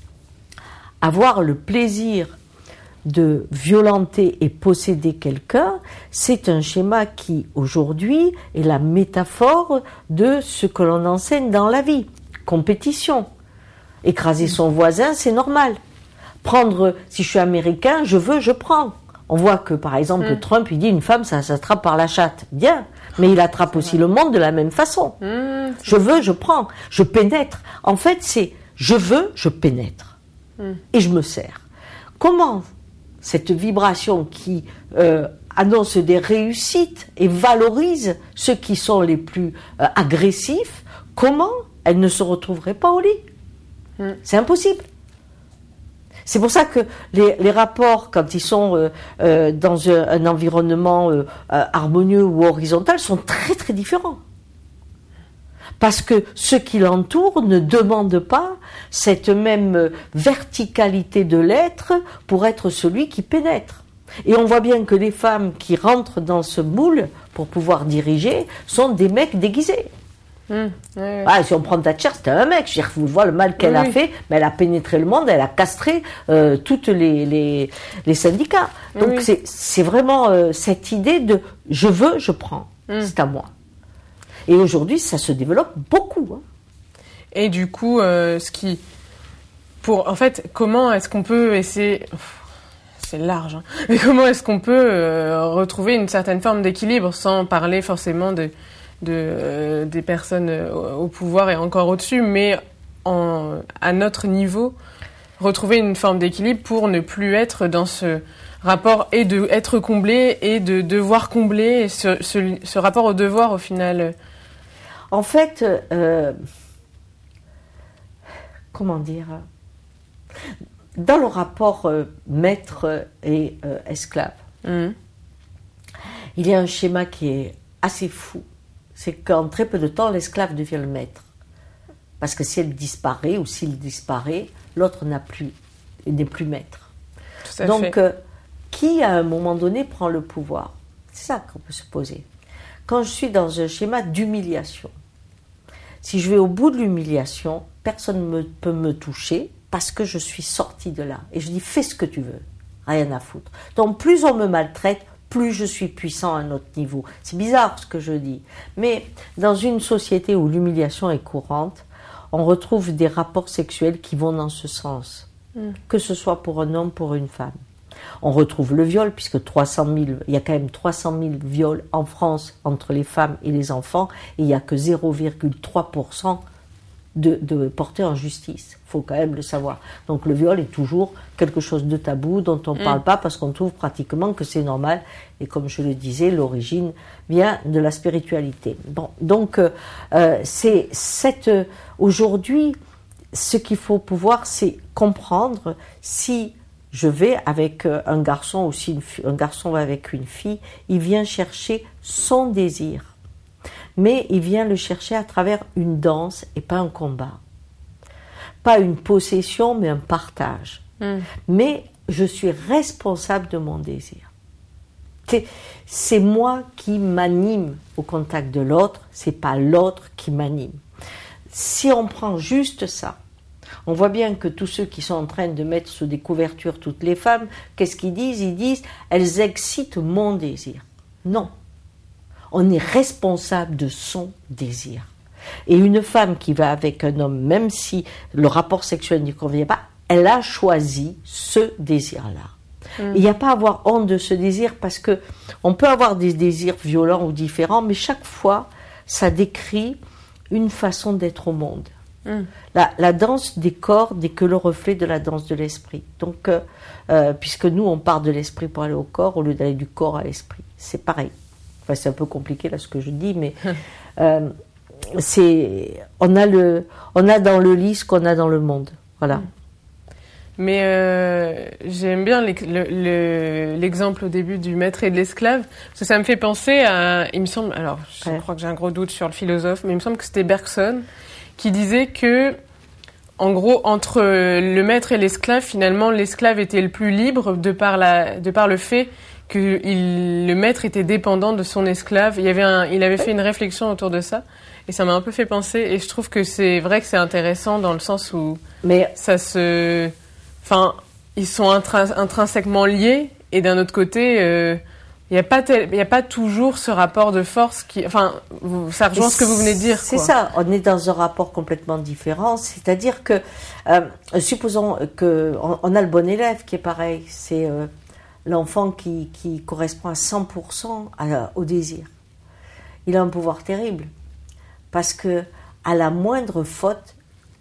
avoir le plaisir de violenter et posséder quelqu'un, c'est un schéma qui, aujourd'hui, est la métaphore de ce que l'on enseigne dans la vie. Compétition. Écraser son voisin, c'est normal. Prendre, si je suis américain, je veux, je prends. On voit que, par exemple, mmh. Trump, il dit une femme, ça s'attrape par la chatte. Bien, mais il attrape c'est aussi vrai. Le monde de la même façon. Mmh, je veux, je prends, je pénètre. En fait, c'est je veux, je pénètre. Mmh. Et je me sers. Comment cette vibration qui euh, annonce des réussites et valorise ceux qui sont les plus euh, agressifs, comment elle ne se retrouverait pas au lit? mmh. C'est impossible. C'est pour ça que les, les rapports, quand ils sont euh, euh, dans un, un environnement euh, euh, harmonieux ou horizontal, sont très très différents. Parce que ceux qui l'entourent ne demandent pas cette même verticalité de l'être pour être celui qui pénètre. Et on voit bien que les femmes qui rentrent dans ce moule pour pouvoir diriger sont des mecs déguisés. Mmh, oui, oui. Ah, si on prend Thatcher, c'était un mec. Je veux dire, vous voyez le mal qu'elle oui, a fait, mais elle a pénétré le monde, elle a castré euh, toutes les, les, les syndicats. Donc oui. c'est, c'est vraiment euh, cette idée de je veux, je prends, mmh. c'est à moi. Et aujourd'hui, ça se développe beaucoup. Hein. Et du coup, euh, ce qui, pour, en fait, comment est-ce qu'on peut essayer, c'est large, hein, mais comment est-ce qu'on peut euh, retrouver une certaine forme d'équilibre sans parler forcément de, de euh, des personnes au pouvoir et encore au-dessus, mais en, à notre niveau, retrouver une forme d'équilibre pour ne plus être dans ce rapport et de être comblé et de devoir combler, et ce, ce, ce rapport au devoir au final. En fait, euh, comment dire, dans le rapport euh, maître et euh, esclave, mmh. il y a un schéma qui est assez fou. C'est qu'en très peu de temps, l'esclave devient le maître. Parce que si elle disparaît ou s'il disparaît, l'autre n'a plus, n'est plus maître. Tout à Donc, fait. Euh, qui à un moment donné prend le pouvoir? C'est ça qu'on peut se poser. Quand je suis dans un schéma d'humiliation, si je vais au bout de l'humiliation, personne ne peut me toucher parce que je suis sortie de là. Et je dis, fais ce que tu veux, rien à foutre. Donc plus on me maltraite, plus je suis puissant à un autre niveau. C'est bizarre ce que je dis. Mais dans une société où l'humiliation est courante, on retrouve des rapports sexuels qui vont dans ce sens. Mm. Que ce soit pour un homme, pour une femme. On retrouve le viol, puisque trois cent mille, il y a quand même trois cent mille viols en France entre les femmes et les enfants, et il n'y a que zéro virgule trois pour cent de, de portés en justice. Il faut quand même le savoir. Donc le viol est toujours quelque chose de tabou, dont on ne mmh. parle pas, parce qu'on trouve pratiquement que c'est normal. Et comme je le disais, l'origine vient de la spiritualité. Bon, donc euh, c'est cette, aujourd'hui, ce qu'il faut pouvoir, c'est comprendre si je vais avec un garçon ou si une fille, un garçon va avec une fille, il vient chercher son désir. Mais il vient le chercher à travers une danse et pas un combat. Pas une possession, mais un partage. Mm. Mais je suis responsable de mon désir. C'est, c'est moi qui m'anime au contact de l'autre, c'est pas l'autre qui m'anime. Si on prend juste ça, on voit bien que tous ceux qui sont en train de mettre sous des couvertures toutes les femmes, qu'est-ce qu'ils disent? Ils disent « elles excitent mon désir ». Non. On est responsable de son désir. Et une femme qui va avec un homme, même si le rapport sexuel ne lui convient pas, elle a choisi ce désir-là. Mmh. Il n'y a pas à avoir honte de ce désir, parce que on peut avoir des désirs violents ou différents, mais chaque fois, ça décrit une façon d'être au monde. Mmh. La, la danse des corps n'est que le reflet de la danse de l'esprit. Donc, euh, euh, puisque nous, on part de l'esprit pour aller au corps, au lieu d'aller du corps à l'esprit. C'est pareil. Enfin, c'est un peu compliqué là ce que je dis, mais euh, c'est, on a le, on a dans le lit ce qu'on a dans le monde. Voilà. Mais euh, j'aime bien le, le, l'exemple au début du maître et de l'esclave, parce que ça me fait penser à, il me semble, alors je ouais. crois que j'ai un gros doute sur le philosophe, mais il me semble que c'était Bergson qui disait que, en gros, entre le maître et l'esclave, finalement, l'esclave était le plus libre de par la, de par le fait que il, le maître était dépendant de son esclave. Il y avait un, il avait fait une réflexion autour de ça, et ça m'a un peu fait penser. Et je trouve que c'est vrai que c'est intéressant dans le sens où mais ça se, enfin, ils sont intrin- intrinsèquement liés, et d'un autre côté, euh, il n'y a pas tel, il y a pas toujours ce rapport de force qui, enfin, vous, ça rejoint ce que vous venez de dire. C'est quoi. ça. On est dans un rapport complètement différent. C'est-à-dire que, euh, supposons que on, on a le bon élève qui est pareil. C'est euh, l'enfant qui, qui correspond à cent pour cent à, au désir. Il a un pouvoir terrible, parce que à la moindre faute,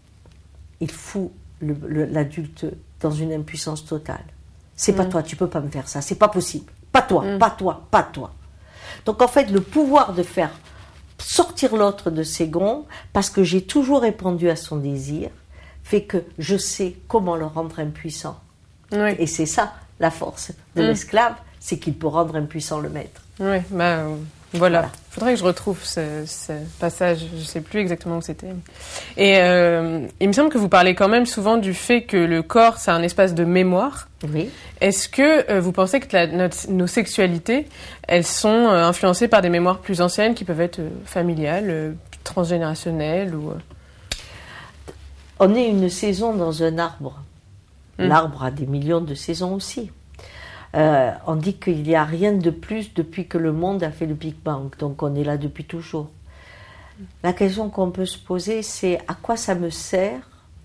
il fout le, le, l'adulte dans une impuissance totale. C'est mmh. pas toi, tu peux pas me faire ça, c'est pas possible. pas toi, mmh. pas toi, pas toi. Donc en fait, le pouvoir de faire sortir l'autre de ses gonds, parce que j'ai toujours répondu à son désir, fait que je sais comment le rendre impuissant. Oui. Et c'est ça, la force de mmh. l'esclave, c'est qu'il peut rendre impuissant le maître. Oui, bah euh, voilà. voilà. Il faudrait que je retrouve ce, ce passage, je ne sais plus exactement où c'était. Et euh, il me semble que vous parlez quand même souvent du fait que le corps, c'est un espace de mémoire. Oui. Est-ce que euh, vous pensez que la, notre, nos sexualités, elles sont euh, influencées par des mémoires plus anciennes qui peuvent être euh, familiales, euh, transgénérationnelles ou, euh... On est une saison dans un arbre. Mmh. L'arbre a des millions de saisons aussi. Euh, on dit qu'il n'y a rien de plus depuis que le monde a fait le Big Bang, donc on est là depuis toujours. La question qu'on peut se poser, c'est à quoi ça me sert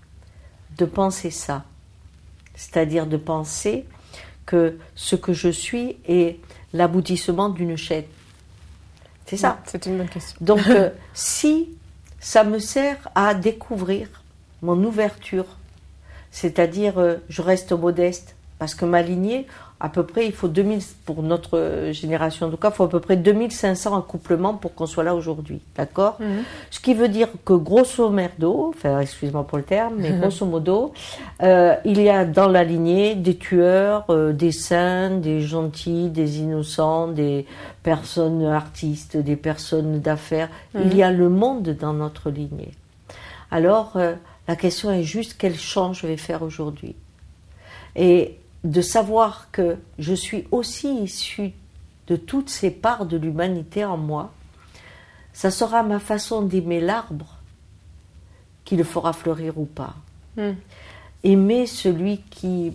de penser ça ? C'est-à-dire de penser que ce que je suis est l'aboutissement d'une chaîne. C'est ça. Ouais, c'est une bonne question. Donc, euh, si ça me sert à découvrir mon ouverture, c'est-à-dire euh, je reste modeste, parce que ma lignée, à peu près, il faut deux mille, pour notre génération en tout cas, il faut à peu près deux mille cinq cents accouplements pour qu'on soit là aujourd'hui, d'accord ? Mm-hmm. Ce qui veut dire que grosso merdo, enfin excuse-moi pour le terme, mais grosso modo, euh, il y a dans la lignée des tueurs, euh, des saints, des gentils, des innocents, des personnes artistes, des personnes d'affaires. Mm-hmm. Il y a le monde dans notre lignée. Alors, euh, la question est juste quel champ je vais faire aujourd'hui ? Et de savoir que je suis aussi issue de toutes ces parts de l'humanité en moi, ça sera ma façon d'aimer l'arbre qui le fera fleurir ou pas. Mm. Aimer celui qui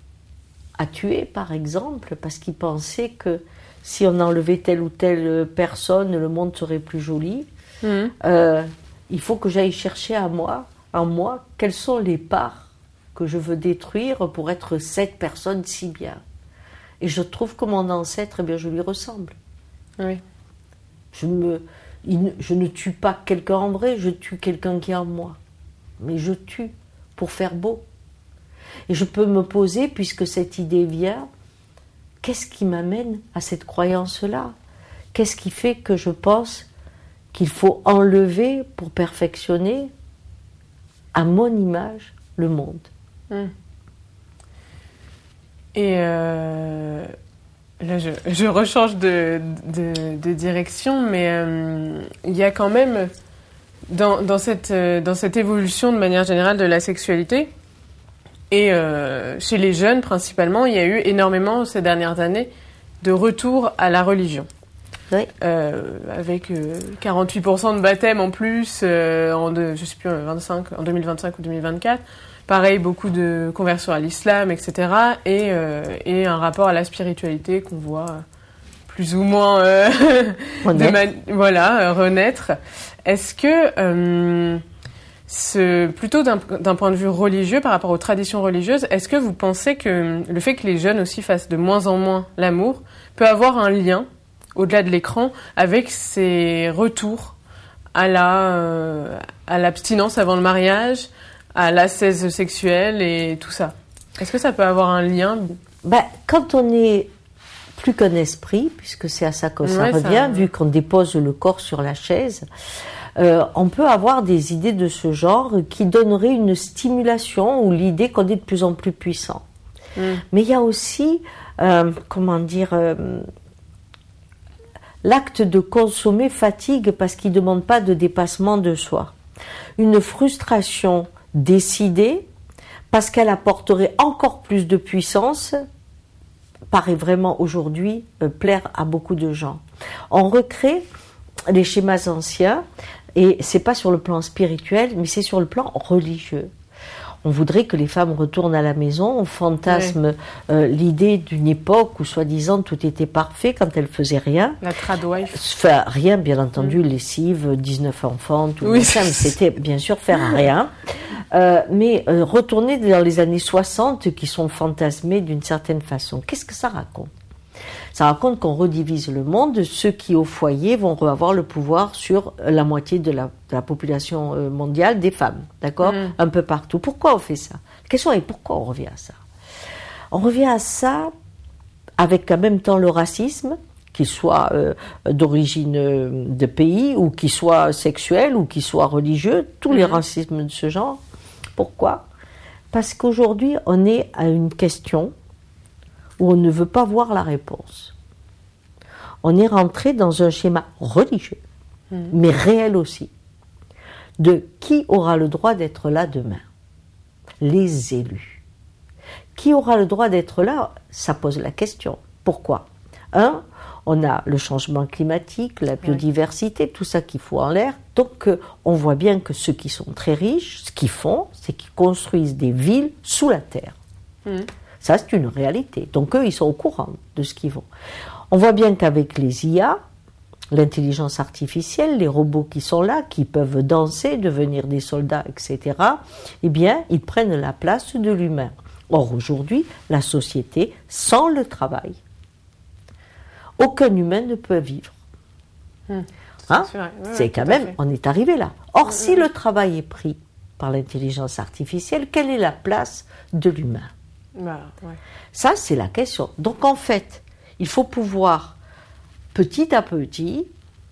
a tué, par exemple, parce qu'il pensait que si on enlevait telle ou telle personne, le monde serait plus joli. Mm. Euh, il faut que j'aille chercher à moi, en moi, quelles sont les parts que je veux détruire pour être cette personne si bien. Et je trouve que mon ancêtre, eh bien, je lui ressemble. Oui. Je, me, il, je ne tue pas quelqu'un en vrai, je tue quelqu'un qui est en moi. Mais je tue pour faire beau. Et je peux me poser, puisque cette idée vient, qu'est-ce qui m'amène à cette croyance-là ? Qu'est-ce qui fait que je pense qu'il faut enlever pour perfectionner à mon image le monde ? Et euh, là, je, je rechange de, de, de direction, mais euh, il y a quand même, dans, dans, cette, dans cette évolution de manière générale de la sexualité, et euh, chez les jeunes principalement, il y a eu énormément ces dernières années de retour à la religion. Oui. Euh, avec euh, quarante-huit pour cent de baptême en plus, euh, en de, je sais plus, vingt-cinq, en deux mille vingt-cinq ou deux mille vingt-quatre. Pareil, beaucoup de conversions à l'islam, et cetera. Et, euh, et un rapport à la spiritualité qu'on voit plus ou moins euh, de man- voilà, euh, renaître. Est-ce que, euh, ce, plutôt d'un, d'un point de vue religieux, par rapport aux traditions religieuses, est-ce que vous pensez que le fait que les jeunes aussi fassent de moins en moins l'amour peut avoir un lien, au-delà de l'écran, avec ces retours à, la, euh, à l'abstinence avant le mariage, à l'ascèse sexuelle et tout ça. Est-ce que ça peut avoir un lien ? Ben, quand on est plus qu'un esprit, puisque c'est à ça que ça ouais, revient, ça... vu qu'on dépose le corps sur la chaise, euh, on peut avoir des idées de ce genre qui donneraient une stimulation ou l'idée qu'on est de plus en plus puissant. Mm. Mais il y a aussi, euh, comment dire, euh, l'acte de consommer fatigue parce qu'il ne demande pas de dépassement de soi. Une frustration décidée, parce qu'elle apporterait encore plus de puissance, paraît vraiment aujourd'hui euh, plaire à beaucoup de gens. On recrée les schémas anciens, et c'est pas sur le plan spirituel, mais c'est sur le plan religieux. On voudrait que les femmes retournent à la maison, on fantasme oui. euh, l'idée d'une époque où soi-disant tout était parfait quand elles faisaient rien. La tradwife. Enfin, rien, bien entendu, mmh. lessive, dix-neuf enfants, tout oui, ça, mais c'était bien sûr faire rien. Euh, mais euh, retourner dans les années soixante qui sont fantasmées d'une certaine façon. Qu'est-ce que ça raconte ? Ça raconte qu'on redivise le monde. Ceux qui, au foyer, vont avoir le pouvoir sur la moitié de la, de la population mondiale des femmes, d'accord ? Mmh. Un peu partout. Pourquoi on fait ça ? La question est pourquoi on revient à ça ? On revient à ça avec en même temps le racisme, qu'il soit euh, d'origine euh, de pays, ou qu'il soit sexuel, ou qu'il soit religieux, tous mmh. les racismes de ce genre. Pourquoi ? Parce qu'aujourd'hui, on est à une question où on ne veut pas voir la réponse. On est rentré dans un schéma religieux, mmh. mais réel aussi, de qui aura le droit d'être là demain ? Les élus. Qui aura le droit d'être là ? Ça pose la question. Pourquoi ? Un, on a le changement climatique, la biodiversité, oui. tout ça qui fout en l'air. Donc, euh, on voit bien que ceux qui sont très riches, ce qu'ils font, c'est qu'ils construisent des villes sous la terre. Mmh. Ça, c'est une réalité. Donc, eux, ils sont au courant de ce qu'ils font. On voit bien qu'avec les I A, l'intelligence artificielle, les robots qui sont là, qui peuvent danser, devenir des soldats, et cetera, eh bien, ils prennent la place de l'humain. Or, aujourd'hui, la société, sans le travail, aucun humain ne peut vivre. Mmh. Hein? C'est, vrai. Oui, c'est oui, quand même, on est arrivé là. Or, mmh. si le travail est pris par l'intelligence artificielle, quelle est la place de l'humain ? Bah, ouais. Ça, c'est la question. Donc, en fait, il faut pouvoir, petit à petit,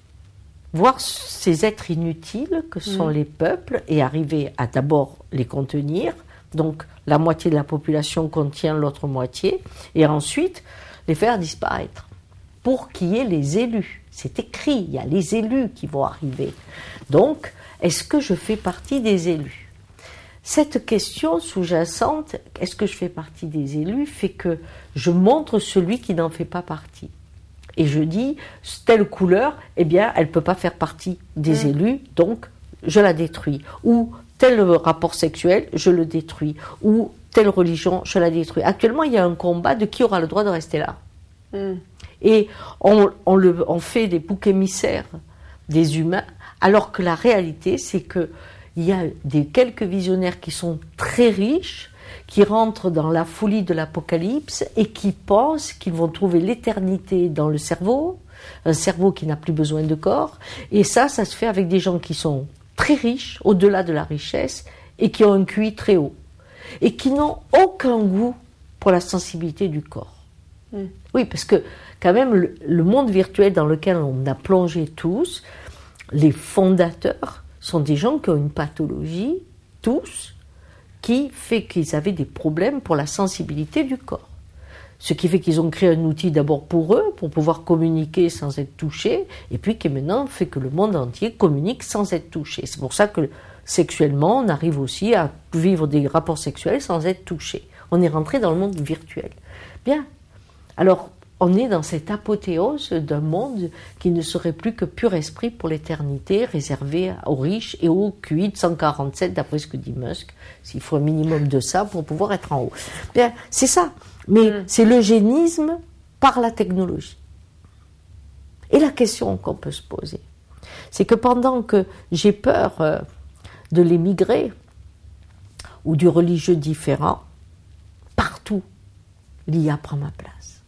voir ces êtres inutiles que sont mmh. les peuples et arriver à d'abord les contenir. Donc, la moitié de la population contient l'autre moitié, et ensuite, les faire disparaître. Pour qu'il y ait les élus. C'est écrit, il y a les élus qui vont arriver. Donc, est-ce que je fais partie des élus ? Cette question sous-jacente, est-ce que je fais partie des élus, fait que je montre celui qui n'en fait pas partie. Et je dis, telle couleur, eh bien, elle ne peut pas faire partie des mmh. élus, donc je la détruis. Ou tel rapport sexuel, je le détruis. Ou telle religion, je la détruis. Actuellement, il y a un combat de qui aura le droit de rester là. Mmh. Et on, on, le, on fait des boucs émissaires des humains, alors que la réalité, c'est qu'il y a des, quelques visionnaires qui sont très riches, qui rentrent dans la folie de l'apocalypse et qui pensent qu'ils vont trouver l'éternité dans le cerveau, un cerveau qui n'a plus besoin de corps. Et ça, ça se fait avec des gens qui sont très riches, au-delà de la richesse, et qui ont un Q I très haut, et qui n'ont aucun goût pour la sensibilité du corps. Mm. Oui, parce que quand même, le, le monde virtuel dans lequel on a plongé tous, les fondateurs sont des gens qui ont une pathologie, tous, qui fait qu'ils avaient des problèmes pour la sensibilité du corps. Ce qui fait qu'ils ont créé un outil d'abord pour eux, pour pouvoir communiquer sans être touchés, et puis qui maintenant fait que le monde entier communique sans être touché. C'est pour ça que sexuellement, on arrive aussi à vivre des rapports sexuels sans être touché. On est rentré dans le monde virtuel. Bien. Alors, on est dans cette apothéose d'un monde qui ne serait plus que pur esprit pour l'éternité, réservé aux riches et aux Q I de cent quarante-sept, d'après ce que dit Musk. S'il faut un minimum de ça pour pouvoir être en haut. Bien, c'est ça. Mais mmh. c'est l'eugénisme par la technologie. Et la question qu'on peut se poser, c'est que pendant que j'ai peur euh, de l'émigré ou du religieux différent, partout, l'I A prend ma place.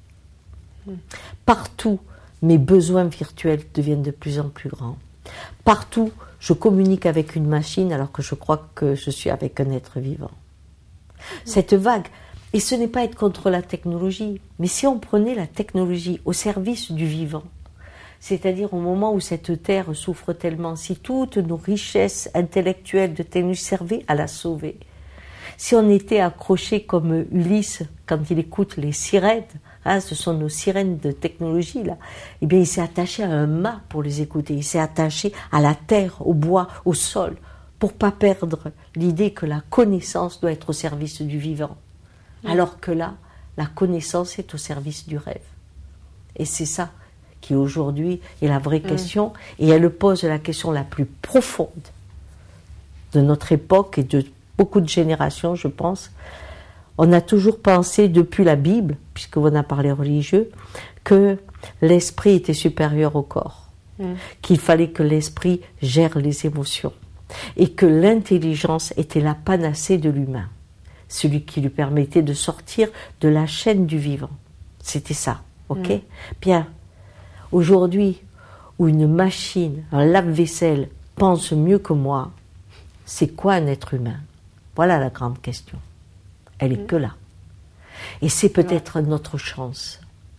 Partout, mes besoins virtuels deviennent de plus en plus grands. Partout, je communique avec une machine alors que je crois que je suis avec un être vivant. Cette vague, et ce n'est pas être contre la technologie, mais si on prenait la technologie au service du vivant, c'est-à-dire au moment où cette terre souffre tellement, si toutes nos richesses intellectuelles de technologie servaient à la sauver, si on était accroché comme Ulysse quand il écoute les sirènes, hein, ce sont nos sirènes de technologie là, eh bien il s'est attaché à un mât pour les écouter, il s'est attaché à la terre, au bois, au sol, pour pas perdre l'idée que la connaissance doit être au service du vivant, mmh. alors que là, la connaissance est au service du rêve. Et c'est ça qui aujourd'hui est la vraie mmh. question, et elle pose la question la plus profonde de notre époque et de beaucoup de générations, je pense. On a toujours pensé, depuis la Bible, puisque on a parlé religieux, que l'esprit était supérieur au corps, mmh. qu'il fallait que l'esprit gère les émotions, et que l'intelligence était la panacée de l'humain, celui qui lui permettait de sortir de la chaîne du vivant. C'était ça, ok ? Mmh. Bien, aujourd'hui, où une machine, un lave-vaisselle, pense mieux que moi, c'est quoi un être humain ? Voilà la grande question. Elle est mmh. que là. Et c'est peut-être ouais. notre chance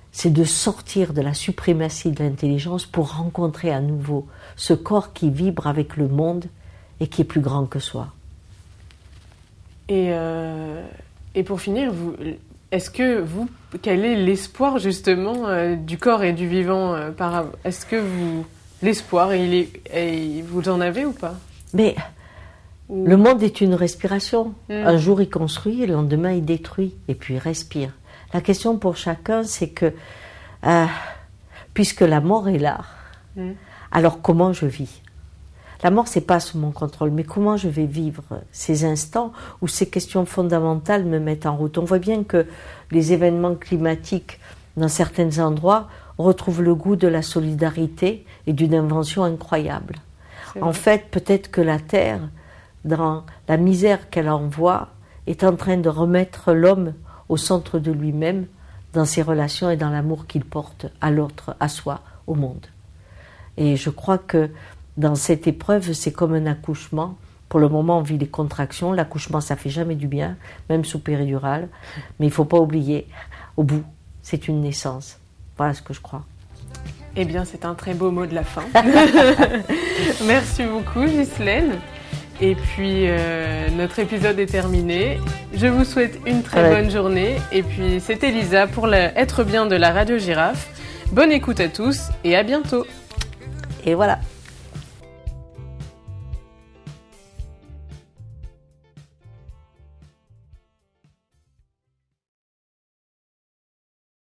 c'est de sortir de la suprématie de l'intelligence pour rencontrer à nouveau ce corps qui vibre avec le monde et qui est plus grand que soi. Et, euh, et pour finir, vous, est-ce que vous, quel est l'espoir justement euh, du corps et du vivant euh, par, est-ce que vous, l'espoir, il est, et vous en avez ou pas? Mais ou... le monde est une respiration. Mm. Un jour il construit, le lendemain il détruit, et puis il respire. La question pour chacun, c'est que, euh, puisque la mort est là, mm. alors comment je vis? La mort, c'est pas sous mon contrôle, mais comment je vais vivre ces instants où ces questions fondamentales me mettent en route? On voit bien que les événements climatiques, dans certains endroits, retrouvent le goût de la solidarité et d'une invention incroyable. En fait, peut-être que la Terre, dans la misère qu'elle envoie, est en train de remettre l'homme au centre de lui-même, dans ses relations et dans l'amour qu'il porte à l'autre, à soi, au monde. Et je crois que dans cette épreuve, c'est comme un accouchement. Pour le moment, on vit les contractions. L'accouchement, ça fait jamais du bien, même sous péridurale. Mais il ne faut pas oublier, au bout, c'est une naissance. Voilà ce que je crois. Eh bien, c'est un très beau mot de la fin. Merci beaucoup, Ghislaine. Et puis, euh, notre épisode est terminé. Je vous souhaite une très ouais. bonne journée. Et puis, c'était Lisa pour la Être bien de la Radio Girafe. Bonne écoute à tous et à bientôt. Et voilà.